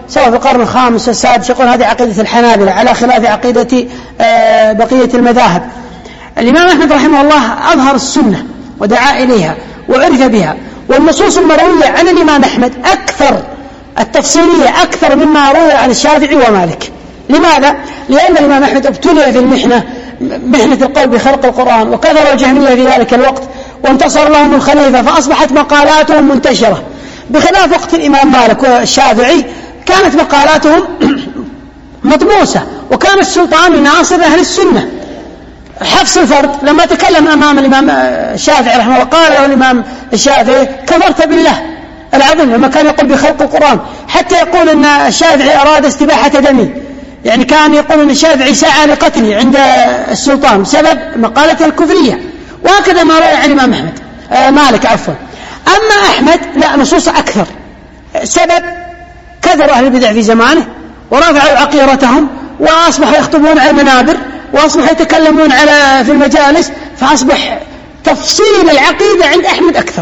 سواء في القرن الخامس والسادس يقول هذه عقيدة الحنابلة على خلاف عقيدة بقية المذاهب. الإمام أحمد رحمه الله أظهر السنة ودعا إليها وعرف بها، والنصوص المروية عن الإمام أحمد أكثر التفصيلية أكثر مما روي عن الشافعي ومالك. لماذا؟ لأن الإمام أحمد ابتلي في محنة القول بخلق القرآن، وكثر الجهمية في ذلك الوقت وانتصر لهم الخليفة فأصبحت مقالاتهم منتشرة، بخلاف وقت الإمام مالك والشافعي كانت مقالاتهم مطموسة، وكان السلطان يناصر أهل السنة. حفص الفرد لما تكلم أمام الإمام الشافعي رحمه الله قال له الإمام الشافعي كفرت بالله العظيم، لما كان يقول بخلق القرآن، حتى يقول أن الشافعي أراد استباحة دمي، يعني كان يقول أن الشافعي سعى لقتلي عند السلطان بسبب مقالته الكفرية، وهكذا ما رأي عن الإمام مالك عفوا. أما أحمد لا، نصوص أكثر، سبب كثر أهل البدع في زمانه ورفعوا عقيرتهم وأصبحوا يخطبون على المنابر وأصبحوا يتكلمون في المجالس، فأصبح تفصيل العقيدة عند أحمد أكثر.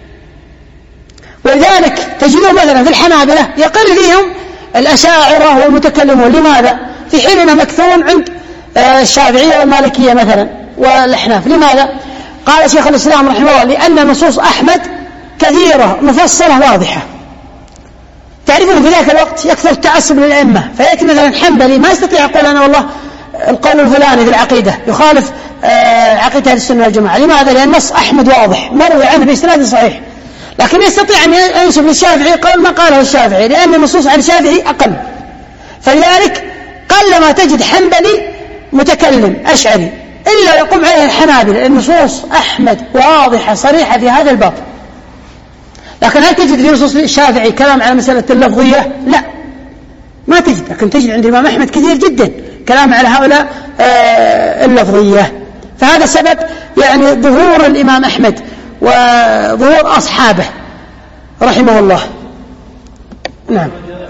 ولذلك تجدوا مثلا في الحنابلة يقل فيهم الأشاعرة والمتكلمون. لماذا؟ في حين أنهم أكثرون عند الشافعية والمالكية مثلا والأحناف. لماذا؟ قال شيخ الإسلام رحمه الله لأن نصوص أحمد كثيرة مفصلة واضحة. تعرفون في ذاك الوقت يكثر التعصب للأئمة، فيأتي مثلا حنبلي ما يستطيع يقول أنا والله القول الفلاني في العقيدة يخالف عقيدة أهل السنة والجماعة. لماذا؟ لأن نص أحمد واضح مروي عنه بإسناد صحيح، لكن يستطيع أن ينسب للشافعي قول ما قاله الشافعي، لأن النصوص عن الشافعي أقل. فلذلك قلما تجد حنبلي متكلم أشعري إلا يقوم عليه الحنابلة، النصوص أحمد واضحة صريحة في هذا الباب. لكن هل تجد في نصوص الشافعي كلام على مسألة اللفظية؟ لا، ما تجد. لكن تجد عند الإمام أحمد كثير جدا كلام على هؤلاء اللفظية. فهذا سبب يعني ظهور الإمام أحمد وظهور أصحابه رحمه الله. نعم.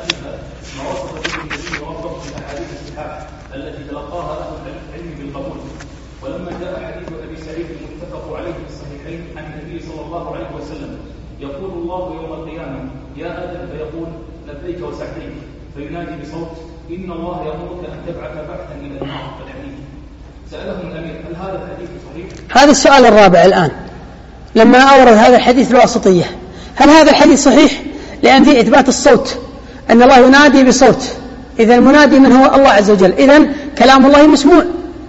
التي تلقاها أهل العلم بالقبول. ولما جاء حديث أبي سعيد المتفق عليه في الصحيحين عن النبي صلى الله عليه وسلم يقول الله يوم القيامة يا آدم، فيقول لبيك وسعديك، فينادي بصوت إن الله يأمرك أن تبعث بعثا إلى النار. الحديث سألهم الأمير هل هذا الحديث صحيح؟ هذا السؤال الرابع الآن لما أورد هذا الحديث الواسطية، هل هذا الحديث صحيح؟ لأن فيه إثبات الصوت، أن الله ينادي بصوت، إذا المنادي من هو الله عز وجل، إذن كلام الله مسموع.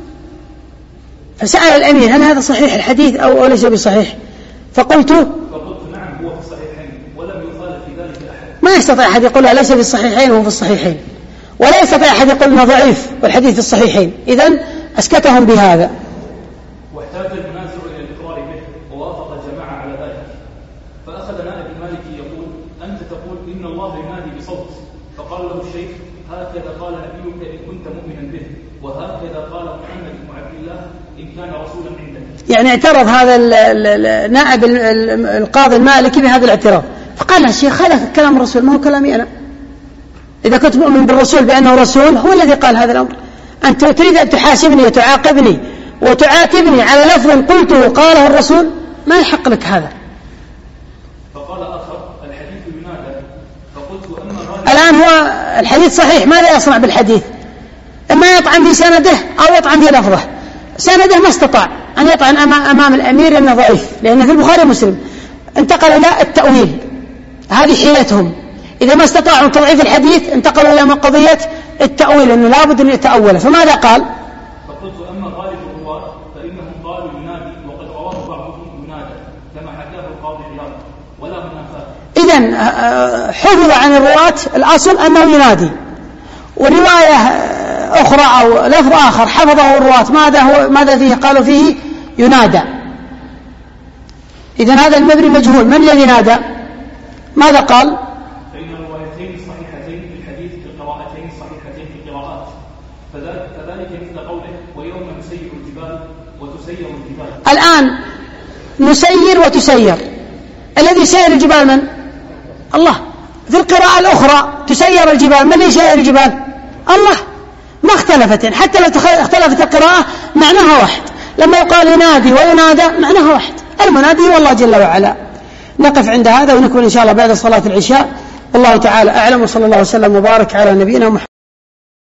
فسأل الأمير هل هذا صحيح الحديث أو ليس بصحيح؟ فقلت نعم هو في الصحيحين ولم يخالف في ذلك أحد. ما يستطيع أحد يقول ليس في الصحيحين وهو في الصحيحين، ولا يستطيع أحد يقول إنه ضعيف والحديث في الصحيحين، إذن أسكتهم بهذا. واحتاج المنازع إلى الإقرار به ووافق الجماعة على ذلك، فأخذ نائب المالكي يقول أنت تقول إن الله ينادي بصوت، فقال له الشيخ هكذا قال نبيك إن كنت مؤمنا به، وهكذا قال محمد بن عبد الله إن كان رسولا عندك. يعني اعترض هذا نائب القاضي المالكي بهذا الاعتراض، فقال الشيخ هذا كلام الرسول ما هو كلامي أنا، إذا كنت مؤمن بالرسول بأنه رسول هو الذي قال هذا الأمر، أنت تريد أن تحاسبني وتعاقبني وتعاتبني على لفظ قلته قاله الرسول، ما يحق لك هذا. فقال آخر الحديث ينادى، فقلت أما الآن هو الحديث صحيح، ماذا يصنع بالحديث؟ إما يطعن في سنده أو يطعن في لفظه. سنده ما استطاع أن يطعن أمام الأمير أنه ضعيف، لأن في البخاري ومسلم انتقل إلى التأويل، هذه حيلتهم، إذا ما استطاعوا تضعيف الحديث انتقلوا إلى قضية التأويل، أنه لابد أن يتأول. فماذا قال؟ فقلت أما غالب الرواة فإنهم قالوا ينادي، وقد رواه بعضهم ينادى كما حكاه القاضي عياض ولا منافاة. إذن حفظ عن الرواة الأصل أنه ينادي، ورواية أخرى أو لفظ آخر حفظه الرواة ماذا فيه؟ قالوا فيه ينادى. إذن هذا المبني مجهول، من الذي نادى؟ ماذا قال؟ فإن الروايتين صحيحتين في الحديث في القراءتين صحيحتين في القراءات، فذلك مثل قوله ويوم نسير الجبال وتسير الجبال. الآن نسير وتسير، الذي يسير الجبال من؟ الله. في القراءة الأخرى تسير الجبال، من اللي يسير الجبال؟ الله. ما اختلفت، حتى لو اختلفت القراءة معناها واحد. لما يقال ينادي وينادى معناها واحد، المنادي والله جل وعلا. نقف عند هذا ونكمل إن شاء الله بعد صلاة العشاء والله تعالى أعلم، وصلى الله وسلم وبارك على نبينا محمد.